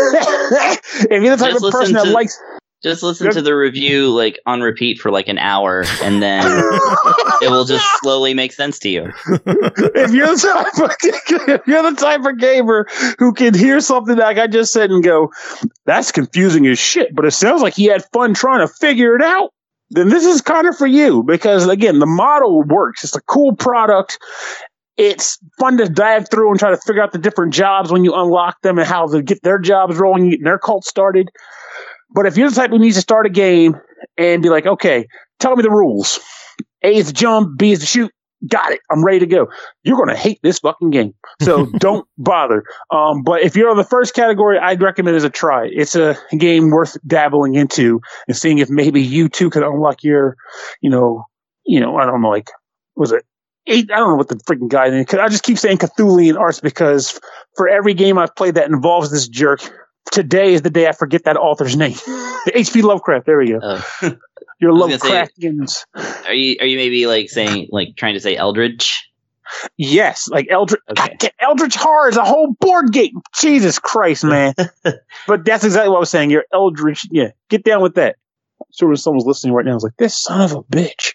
If you're the type just of person to, that likes. Just listen to the review like on repeat for like an hour, and then it will just slowly make sense to you. If you're the type of, if you're the type of gamer who can hear something like I just said and go, "That's confusing as shit," but it sounds like he had fun trying to figure it out, then this is kind of for you because again, the model works. It's a cool product. It's fun to dive through and try to figure out the different jobs when you unlock them and how to get their jobs rolling, getting their cult started. But if you're the type who needs to start a game and be like, okay, tell me the rules. A is to jump, B is to shoot. Got it. I'm ready to go. You're going to hate this fucking game. So don't bother. Um, but if you're on the first category, I'd recommend it as a try. It's a game worth dabbling into and seeing if maybe you too could unlock your, you know, you know, I don't know, like, was it eight? I don't know what the freaking guy is. I just keep saying Cthulian Arts because for every game I've played that involves this jerk, today is the day I forget that author's name. H P Lovecraft. There we go. Oh. Your Lovecraftians. Are you are you maybe like saying like trying to say Eldritch? Yes, like Eldritch. Okay. God, Eldritch Horror is a whole board game. Jesus Christ, man! But that's exactly what I was saying. You're Eldritch. Yeah, get down with that. I'm sure when someone's listening right now, is like, this son of a bitch.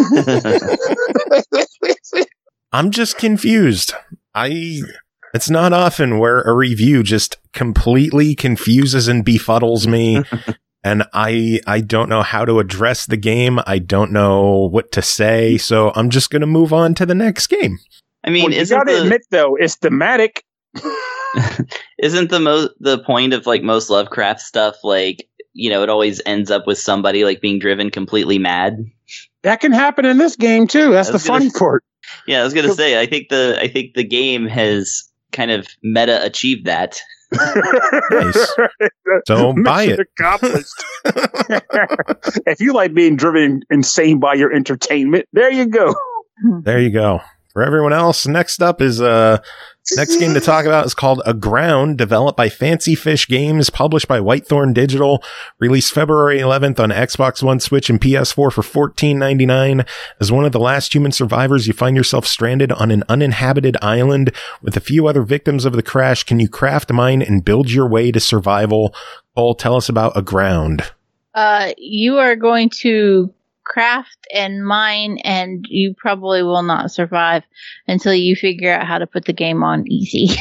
I'm just confused. I. It's not often where a review just completely confuses and befuddles me. and I I don't know how to address the game. I don't know what to say, so I'm just going to move on to the next game. I mean, well, you isn't gotta the, admit though, it's thematic. isn't the mo- the point of like most Lovecraft stuff, like, you know, it always ends up with somebody like being driven completely mad? That can happen in this game too. That's the funny gonna, part. Yeah, I was gonna say, I think the I think the game has kind of meta achieved that. Nice. So buy it. Accomplished. If you like being driven insane by your entertainment, there you go. There you go. For everyone else, next up is uh next game to talk about is called Aground, developed by Fancy Fish Games, published by Whitethorn Digital, released February eleventh on Xbox One, Switch, and P S four for fourteen ninety-nine. As one of the last human survivors, you find yourself stranded on an uninhabited island with a few other victims of the crash. Can you craft, mine, and build your way to survival? Cole, tell us about Aground. Uh, you are going to craft and mine, and you probably will not survive until you figure out how to put the game on easy.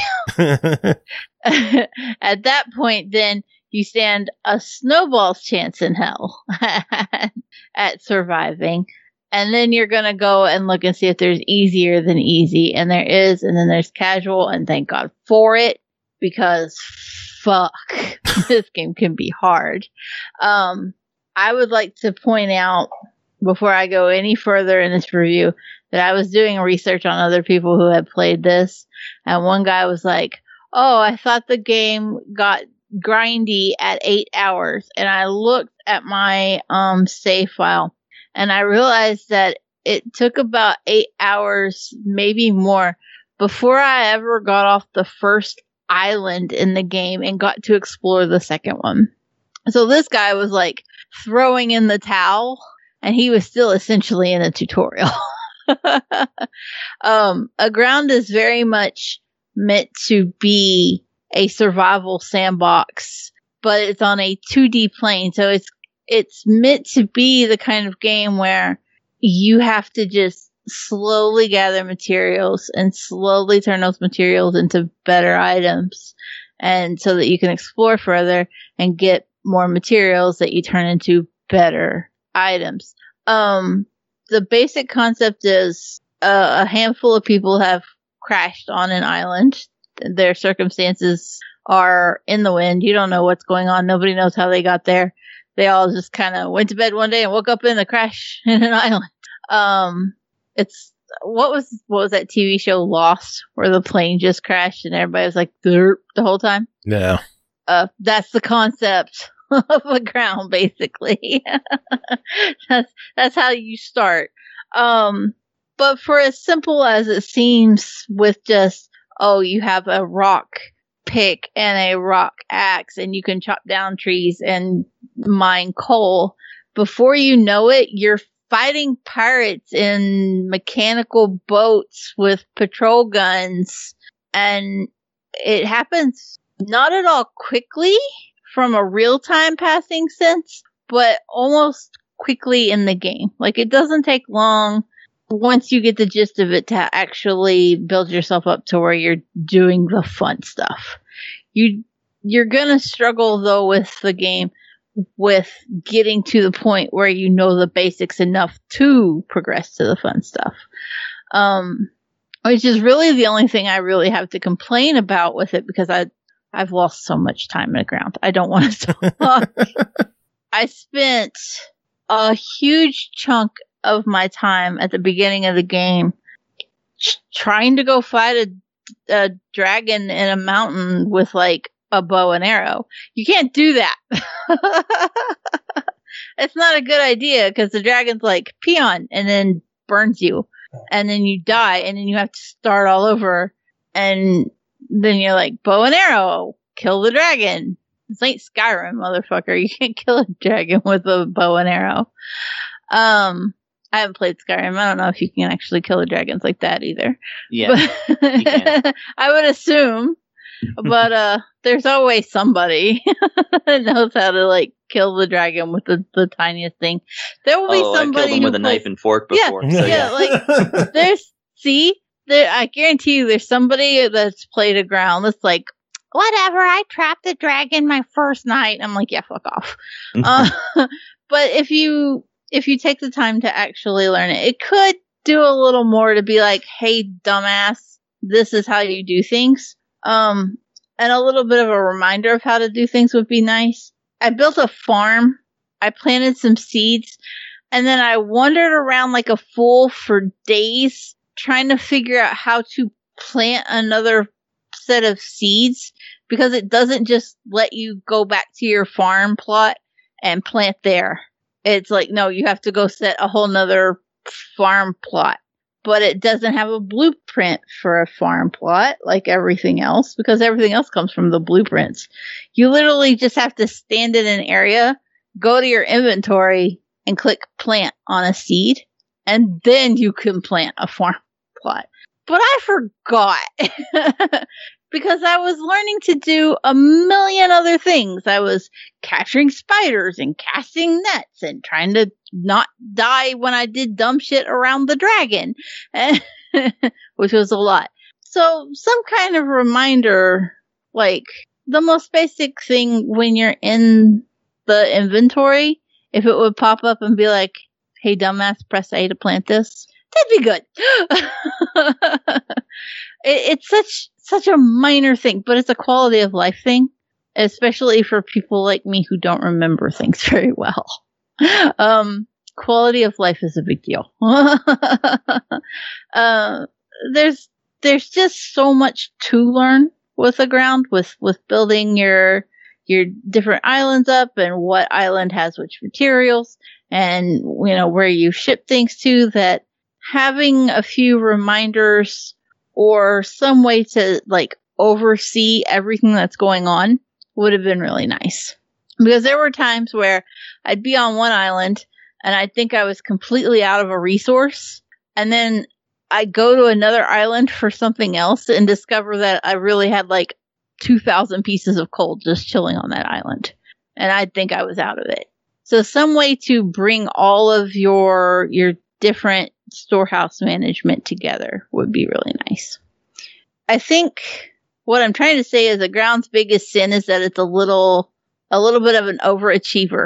At that point, then you stand a snowball's chance in hell at surviving. And then you're going to go and look and see if there's easier than easy. And there is. And then there's casual. And thank God for it, because fuck, this game can be hard. Um, I would like to point out, before I go any further in this review, that I was doing research on other people who had played this. And one guy was like, oh, I thought the game got grindy at eight hours. And I looked at my um save file, and I realized that it took about eight hours, maybe more, before I ever got off the first island in the game and got to explore the second one. So this guy was like throwing in the towel, and he was still essentially in a tutorial. um, Aground is very much meant to be a survival sandbox, but it's on a two D plane. So it's it's meant to be the kind of game where you have to just slowly gather materials and slowly turn those materials into better items, and so that you can explore further and get more materials that you turn into better items. Um, the basic concept is uh, a handful of people have crashed on an island. Their circumstances are in the wind. You don't know what's going on. Nobody knows how they got there. They all just kind of went to bed one day and woke up in a crash in an island. Um, it's what was what was that T V show Lost, where the plane just crashed and everybody was like derp the whole time? Yeah. Uh, that's the concept of Aground, basically. that's that's how you start. Um, but for as simple as it seems, with just, oh, you have a rock pick and a rock axe, and you can chop down trees and mine coal, before you know it, you're fighting pirates in mechanical boats with patrol guns, and it happens not at all quickly from a real-time passing sense, but almost quickly in the game. Like, it doesn't take long once you get the gist of it to actually build yourself up to where you're doing the fun stuff. You, you're gonna struggle, though, with the game, with getting to the point where you know the basics enough to progress to the fun stuff. Um, which is really the only thing I really have to complain about with it, because I, I've lost so much time in Aground. I don't want to talk. I spent a huge chunk of my time at the beginning of the game trying to go fight a, a dragon in a mountain with like a bow and arrow. You can't do that. It's not a good idea, because the dragon's like peon and then burns you, and then you die, and then you have to start all over, and then you're like, bow and arrow, kill the dragon. This ain't Skyrim, motherfucker. You can't kill a dragon with a bow and arrow. Um, I haven't played Skyrim. I don't know if you can actually kill the dragons like that either. Yeah, but you can. I would assume. But uh, there's always somebody that knows how to like kill the dragon with the, the tiniest thing. There will be oh, somebody I killed him with a plays, knife and fork yeah, before. Yeah, so, yeah, yeah. like there's see, there, I guarantee you, there's somebody that's played Aground that's like, whatever, I trapped the dragon my first night. I'm like, yeah, fuck off. uh, but if you if you take the time to actually learn it, it could do a little more to be like, hey, dumbass, this is how you do things. Um, and a little bit of a reminder of how to do things would be nice. I built a farm. I planted some seeds. And then I wandered around like a fool for days trying to figure out how to plant another set of seeds, because it doesn't just let you go back to your farm plot and plant there. It's like, no, you have to go set a whole nother farm plot. But it doesn't have a blueprint for a farm plot like everything else, because everything else comes from the blueprints. You literally just have to stand in an area, go to your inventory, and click plant on a seed, and then you can plant a farm plot. But I forgot because I was learning to do a million other things. I was capturing spiders and casting nets and trying to not die when I did dumb shit around the dragon, which was a lot. So some kind of reminder, like the most basic thing when you're in the inventory, if it would pop up and be like, hey, dumbass, press A to plant this, that'd be good. it, it's such such a minor thing, but it's a quality of life thing, especially for people like me who don't remember things very well. Um, quality of life is a big deal. uh, there's there's just so much to learn with the ground, with, with building your your different islands up and what island has which materials and, you know, where you ship things to, that having a few reminders or some way to like oversee everything that's going on would have been really nice. Because there were times where I'd be on one island and I'd think I was completely out of a resource, and then I'd go to another island for something else and discover that I really had like two thousand pieces of coal just chilling on that island. And I'd think I was out of it. So some way to bring all of your your different storehouse management together would be really nice. I think what I'm trying to say is the ground's biggest sin is that it's a little a little bit of an overachiever.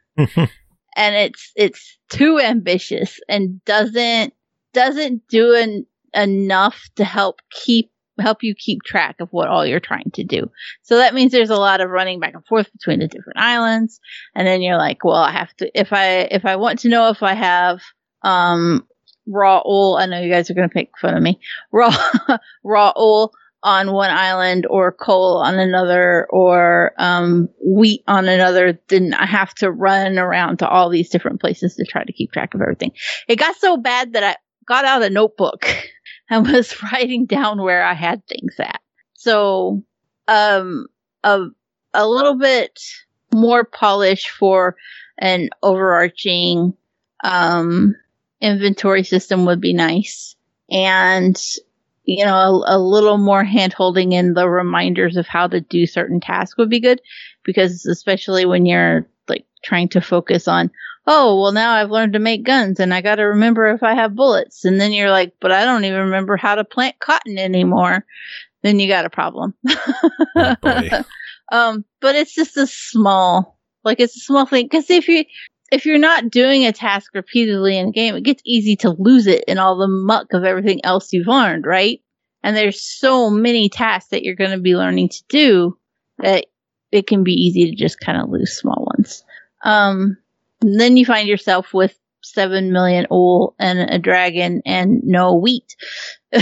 And it's it's too ambitious and doesn't doesn't do an, enough to help keep help you keep track of what all you're trying to do. So that means there's a lot of running back and forth between the different islands, and then you're like, well, I have to if I if I want to know if I have um raw wool, I know you guys are going to make fun of me, raw raw wool on one island or coal on another or um wheat on another, then I have to run around to all these different places to try to keep track of everything. It got so bad that I got out a notebook and was writing down where I had things at. So um a a little bit more polish for an overarching um inventory system would be nice. And you know, a, a little more hand-holding in the reminders of how to do certain tasks would be good, because especially when you're like trying to focus on, oh, well, now I've learned to make guns and I got to remember if I have bullets. And then you're like, but I don't even remember how to plant cotton anymore. Then you got a problem. Oh, boy. um, but it's just a small, like it's a small thing. Because if you, if you're not doing a task repeatedly in a game, it gets easy to lose it in all the muck of everything else you've learned, right? And there's so many tasks that you're going to be learning to do that it can be easy to just kind of lose small ones. Um, and then you find yourself with seven million wool and a dragon and no wheat. And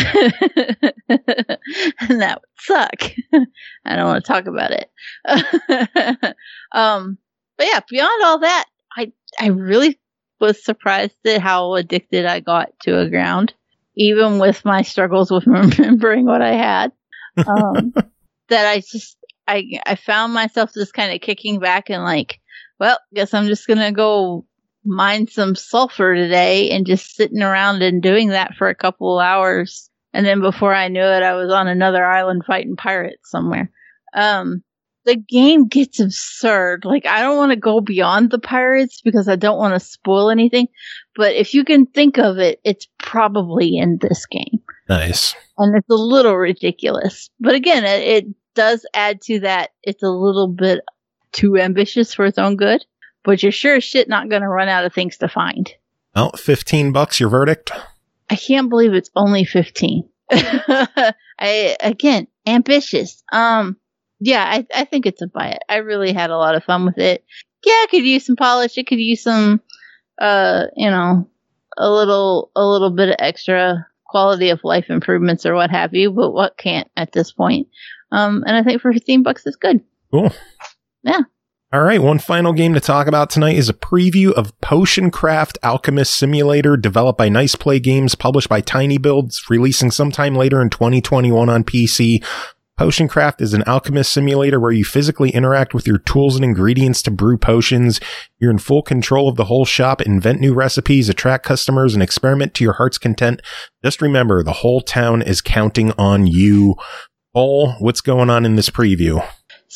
that would suck. I don't want to talk about it. um, but yeah, beyond all that, I, I really was surprised at how addicted I got to a ground, even with my struggles with remembering what I had. Um, that I just, I, I found myself just kind of kicking back and like, well, guess I'm just going to go mine some sulfur today, and just sitting around and doing that for a couple of hours. And then before I knew it, I was on another island fighting pirates somewhere. Um, The game gets absurd. Like, I don't want to go beyond the pirates because I don't want to spoil anything. But if you can think of it, it's probably in this game. Nice. And it's a little ridiculous. But again, it, it does add to that. It's a little bit too ambitious for its own good, but you're sure as shit not going to run out of things to find. Well, fifteen bucks, your verdict? I can't believe it's only fifteen. I, again, ambitious. Um, yeah, I, I think it's a buy it. I really had a lot of fun with it. Yeah, it could use some polish. It could use some, uh, you know, a little, a little bit of extra quality of life improvements or what have you, but what can't at this point? Um, and I think for fifteen bucks is good. Cool. Yeah. All right, one final game to talk about tonight is a preview of Potion Craft Alchemist Simulator, developed by Nice Play Games, published by Tiny Builds, releasing sometime later in twenty twenty-one on P C. Potion Craft is an alchemist simulator where you physically interact with your tools and ingredients to brew potions. You're in full control of the whole shop, invent new recipes, attract customers, and experiment to your heart's content. Just remember, the whole town is counting on you. Paul, what's going on in this preview?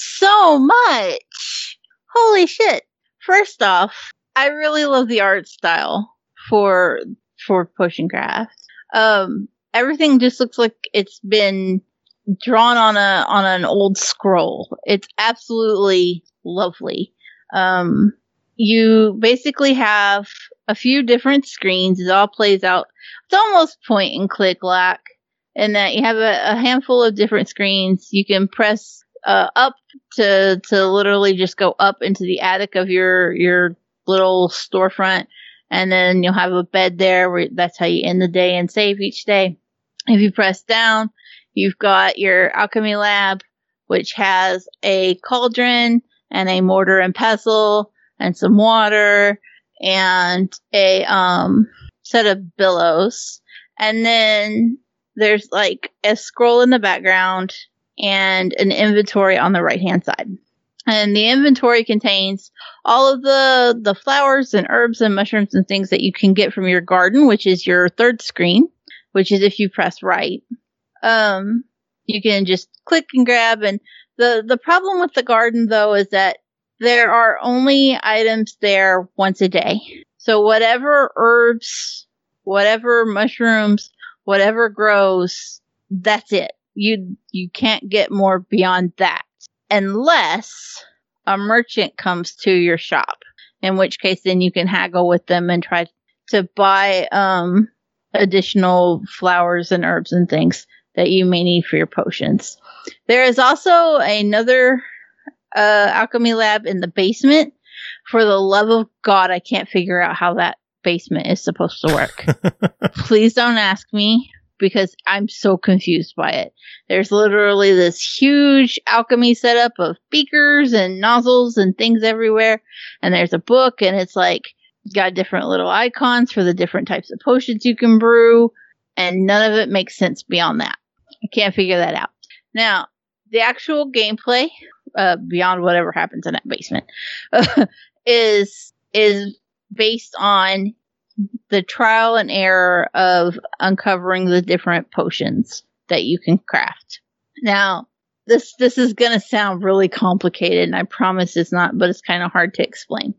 So much! Holy shit. First off, I really love the art style for for Potion Craft. Um, everything just looks like it's been drawn on a on an old scroll. It's absolutely lovely. Um, you basically have a few different screens. It all plays out. It's almost point and click lack in that you have a, a handful of different screens. You can press uh, up to to literally just go up into the attic of your your little storefront, and then you'll have a bed there where that's how you end the day and save each day. If you press down, you've got your alchemy lab, which has a cauldron and a mortar and pestle and some water and a um set of billows. And then there's like a scroll in the background and an inventory on the right hand side. And the inventory contains all of the, the flowers and herbs and mushrooms and things that you can get from your garden, which is your third screen, which is if you press right. Um, you can just click and grab. And the, the problem with the garden, though, is that there are only items there once a day. So whatever herbs, whatever mushrooms, whatever grows, that's it. You, you can't get more beyond that unless a merchant comes to your shop, in which case then you can haggle with them and try to buy, um, additional flowers and herbs and things that you may need for your potions. There is also another uh, alchemy lab in the basement. For the love of God, I can't figure out how that basement is supposed to work. Please don't ask me, because I'm so confused by it. There's literally this huge alchemy setup of beakers and nozzles and things everywhere. And there's a book, and it's like got different little icons for the different types of potions you can brew. And none of it makes sense beyond that. I can't figure that out. Now, the actual gameplay, uh, beyond whatever happens in that basement, uh, is is based on the trial and error of uncovering the different potions that you can craft. Now, this this is going to sound really complicated, and I promise it's not, but it's kind of hard to explain.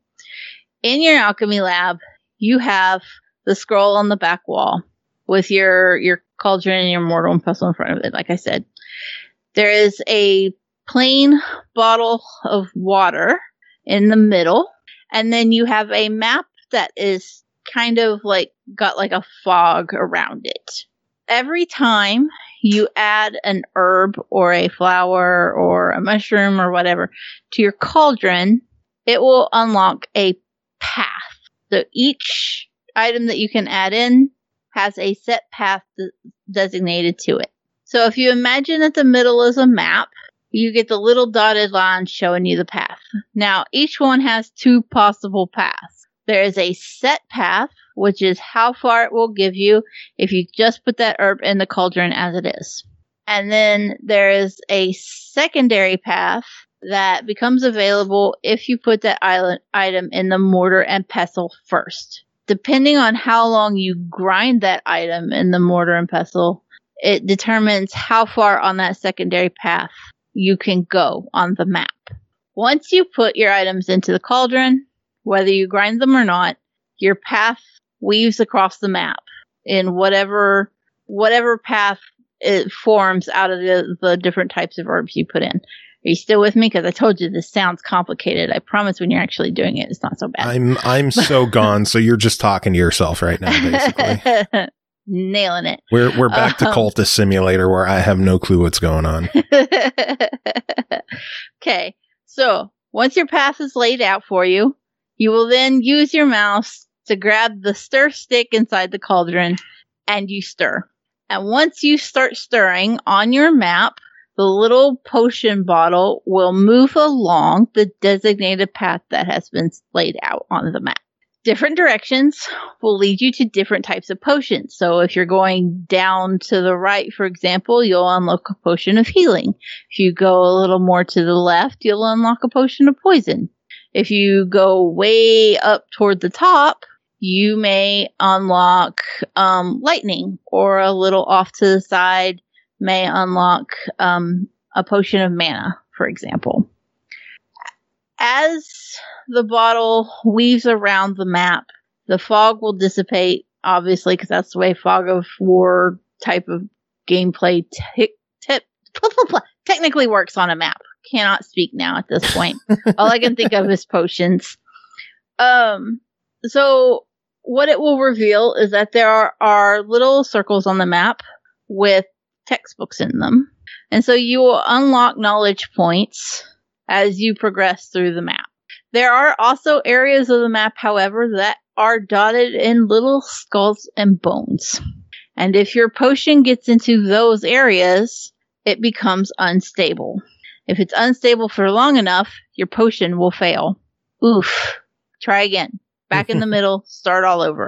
In your alchemy lab, you have the scroll on the back wall with your your cauldron and your mortar and pestle in front of it, like I said. There is a plain bottle of water in the middle, and then you have a map that is kind of like got like a fog around it. Every time you add an herb or a flower or a mushroom or whatever to your cauldron, it will unlock a path. So each item that you can add in has a set path de- designated to it. So if you imagine that the middle is a map, you get the little dotted line showing you the path. Now, each one has two possible paths. There is a set path, which is how far it will give you if you just put that herb in the cauldron as it is. And then there is a secondary path that becomes available if you put that item in the mortar and pestle first. Depending on how long you grind that item in the mortar and pestle, it determines how far on that secondary path you can go on the map. Once you put your items into the cauldron, whether you grind them or not, your path weaves across the map in whatever whatever path it forms out of the, the different types of herbs you put in. Are you still with me? Because I told you this sounds complicated. I promise when you're actually doing it, it's not so bad. I'm I'm so gone. So you're just talking to yourself right now, basically. Nailing it. We're we're back to Um, Cultist Simulator, where I have no clue what's going on. Okay, so once your path is laid out for you, you will then use your mouse to grab the stir stick inside the cauldron, and you stir. And once you start stirring on your map, the little potion bottle will move along the designated path that has been laid out on the map. Different directions will lead you to different types of potions. So if you're going down to the right, for example, you'll unlock a potion of healing. If you go a little more to the left, you'll unlock a potion of poison. If you go way up toward the top, you may unlock um, lightning, or a little off to the side may unlock um, a potion of mana, for example. As the bottle weaves around the map, the fog will dissipate, obviously, because that's the way Fog of War type of gameplay t- tip, technically works on a map. Cannot speak now at this point. All I can think of is potions. Um, so what it will reveal is that there are, are little circles on the map with textbooks in them. And so you will unlock knowledge points as you progress through the map. There are also areas of the map, however, that are dotted in little skulls and bones. And if your potion gets into those areas, it becomes unstable. If it's unstable for long enough, your potion will fail. Oof. Try again. Back in the middle, start all over.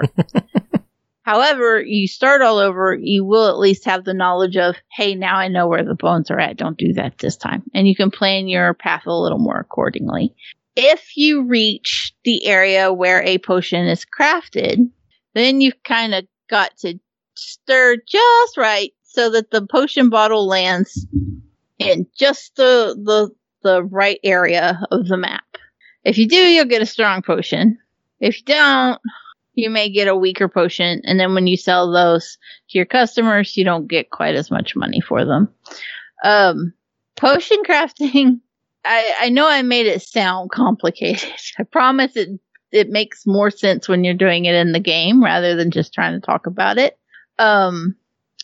However, you start all over, you will at least have the knowledge of, hey, now I know where the bones are at. Don't do that this time. And you can plan your path a little more accordingly. If you reach the area where a potion is crafted, then you've kind of got to stir just right so that the potion bottle lands in just the, the, the right area of the map. If you do, you'll get a strong potion. If you don't, you may get a weaker potion, and then when you sell those to your customers, you don't get quite as much money for them. Um, potion crafting, I, I know I made it sound complicated. I promise it it makes more sense when you're doing it in the game rather than just trying to talk about it. Um,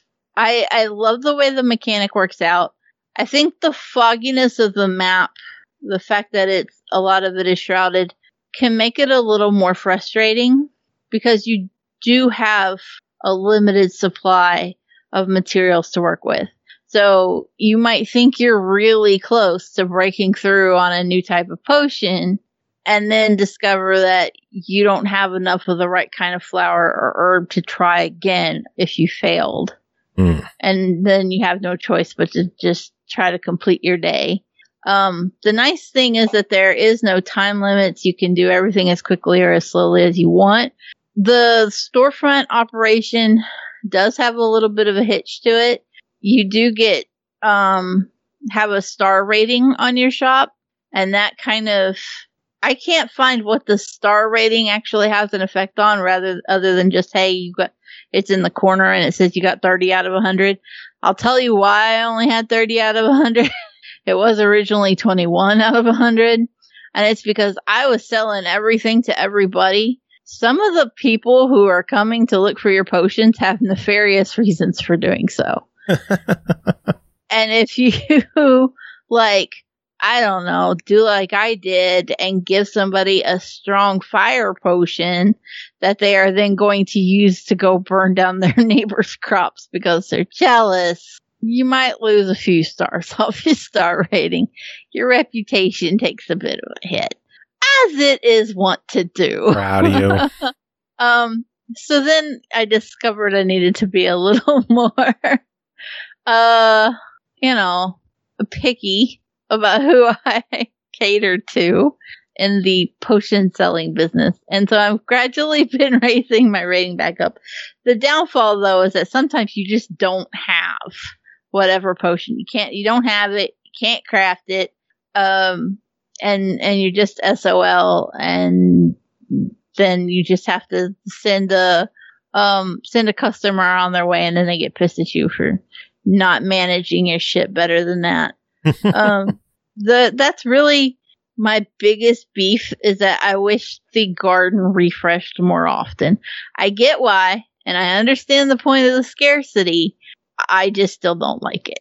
I I love the way the mechanic works out. I think the fogginess of the map, the fact that it's a lot of it is shrouded, can make it a little more frustrating, because you do have a limited supply of materials to work with. So you might think you're really close to breaking through on a new type of potion, and then discover that you don't have enough of the right kind of flower or herb to try again if you failed. Mm. And then you have no choice but to just try to complete your day. Um, the nice thing is that there is no time limits. You can do everything as quickly or as slowly as you want. The storefront operation does have a little bit of a hitch to it. You do get, um, have a star rating on your shop, and that kind of, I can't find what the star rating actually has an effect on, rather, other than just, hey, you got, it's in the corner and it says you got thirty out of one hundred. I'll tell you why I only had thirty out of one hundred. It was originally twenty-one out of one hundred. And it's because I was selling everything to everybody. Some of the people who are coming to look for your potions have nefarious reasons for doing so. And if you, like, I don't know, do like I did and give somebody a strong fire potion that they are then going to use to go burn down their neighbor's crops because they're jealous, you might lose a few stars off your star rating. Your reputation takes a bit of a hit, as it is wont to do. Proud of you. um, so then I discovered I needed to be a little more, uh, you know, picky about who I cater to in the potion selling business. And so I've gradually been raising my rating back up. The downfall, though, is that sometimes you just don't have whatever potion. You can't, you don't have it, you can't craft it, um, and, and you're just S O L, and then you just have to send a, um, send a customer on their way, and then they get pissed at you for not managing your shit better than that. um, the that's really my biggest beef is that I wish the garden refreshed more often. I get why, and I understand the point of the scarcity. I just still don't like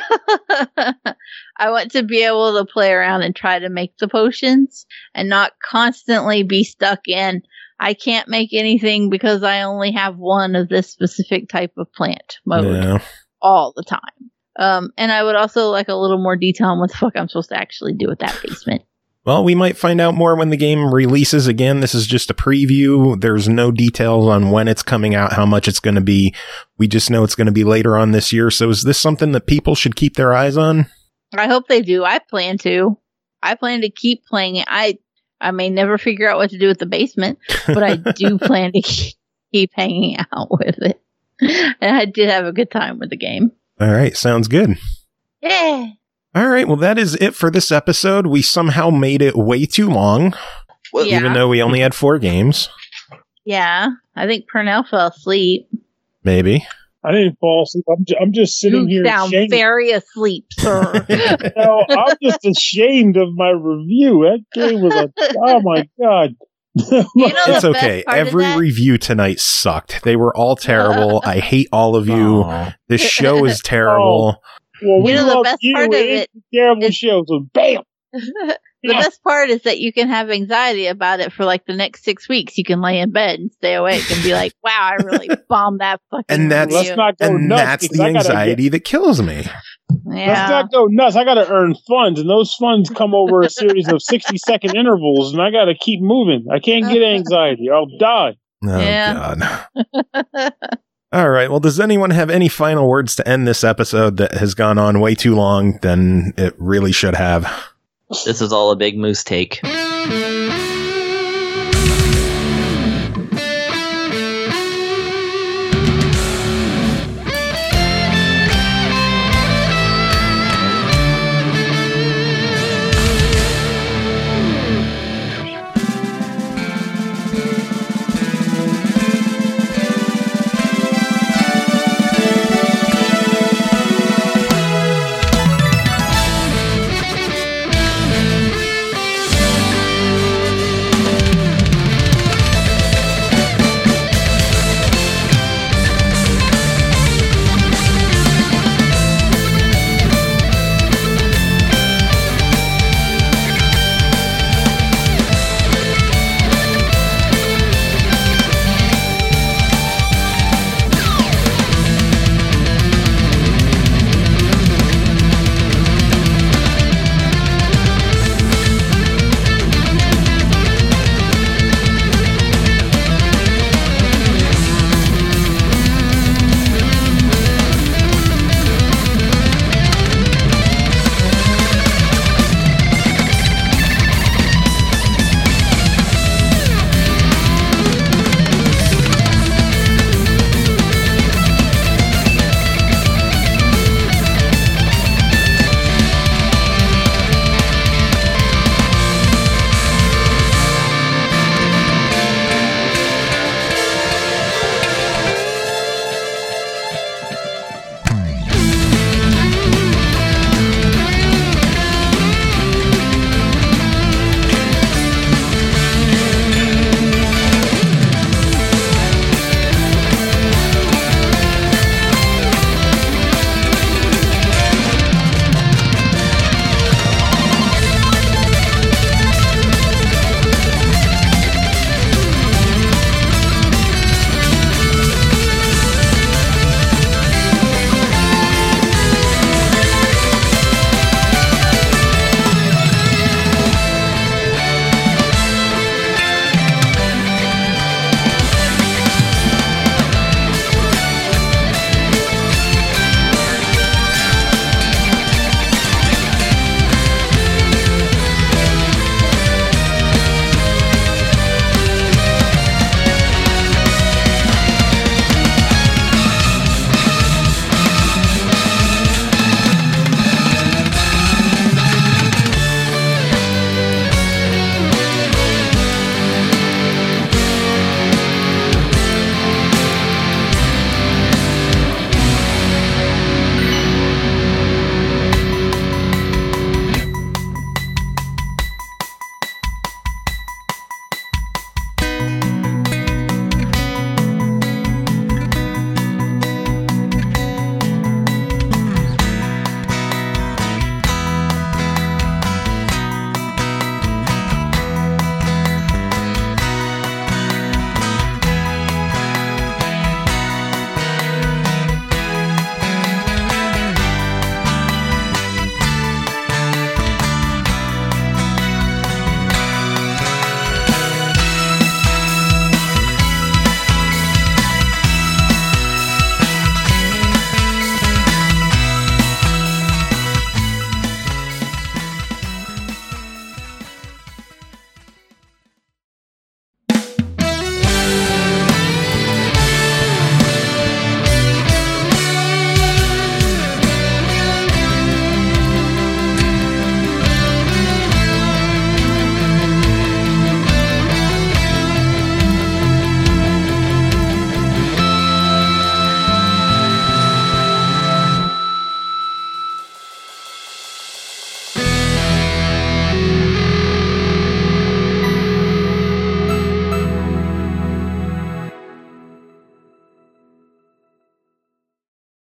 it. I want to be able to play around and try to make the potions and not constantly be stuck in, I can't make anything because I only have one of this specific type of plant mode Yeah. all the time. Um, and I would also like a little more detail on what the fuck I'm supposed to actually do with that basement. Well, we might find out more when the game releases. Again, this is just a preview. There's no details on when it's coming out, how much it's going to be. We just know it's going to be later on this year. So is this something that people should keep their eyes on? I hope they do. I plan to. I plan to keep playing it. I I may never figure out what to do with the basement, but I do plan to keep, keep hanging out with it. And I did have a good time with the game. All right. Sounds good. Yeah. All right. Well, that is it for this episode. We somehow made it way too long, Well, Yeah. even though we only had four games. Yeah. I think Purnell fell asleep. Maybe. I didn't fall asleep. I'm, ju- I'm just sitting You here sound ashamed. very asleep, sir. No, I'm just ashamed of my review. That game was a, oh my God. You know It's the okay. best part of Every that? review tonight sucked. They were all terrible. I hate all of you. Aw. This show is terrible. Well, we You know, the love best you. part of It's it a terrible is- show. So bam. The Yeah. best part is that you can have anxiety about it for like the next six weeks. You can lay in bed and stay awake and be like, wow, I really bombed that fucking And that's- review. Let's not go And nuts. that's because the I gotta anxiety that kills me. Get, let's Yeah. not go nuts. I got to earn funds, and those funds come over a series of sixty second intervals, and I got to keep moving. I can't get anxiety. I'll die. Oh, Yeah. God. All right. Well, does anyone have any final words to end this episode that has gone on way too long than it really should have? This is all a big moose take. Yeah.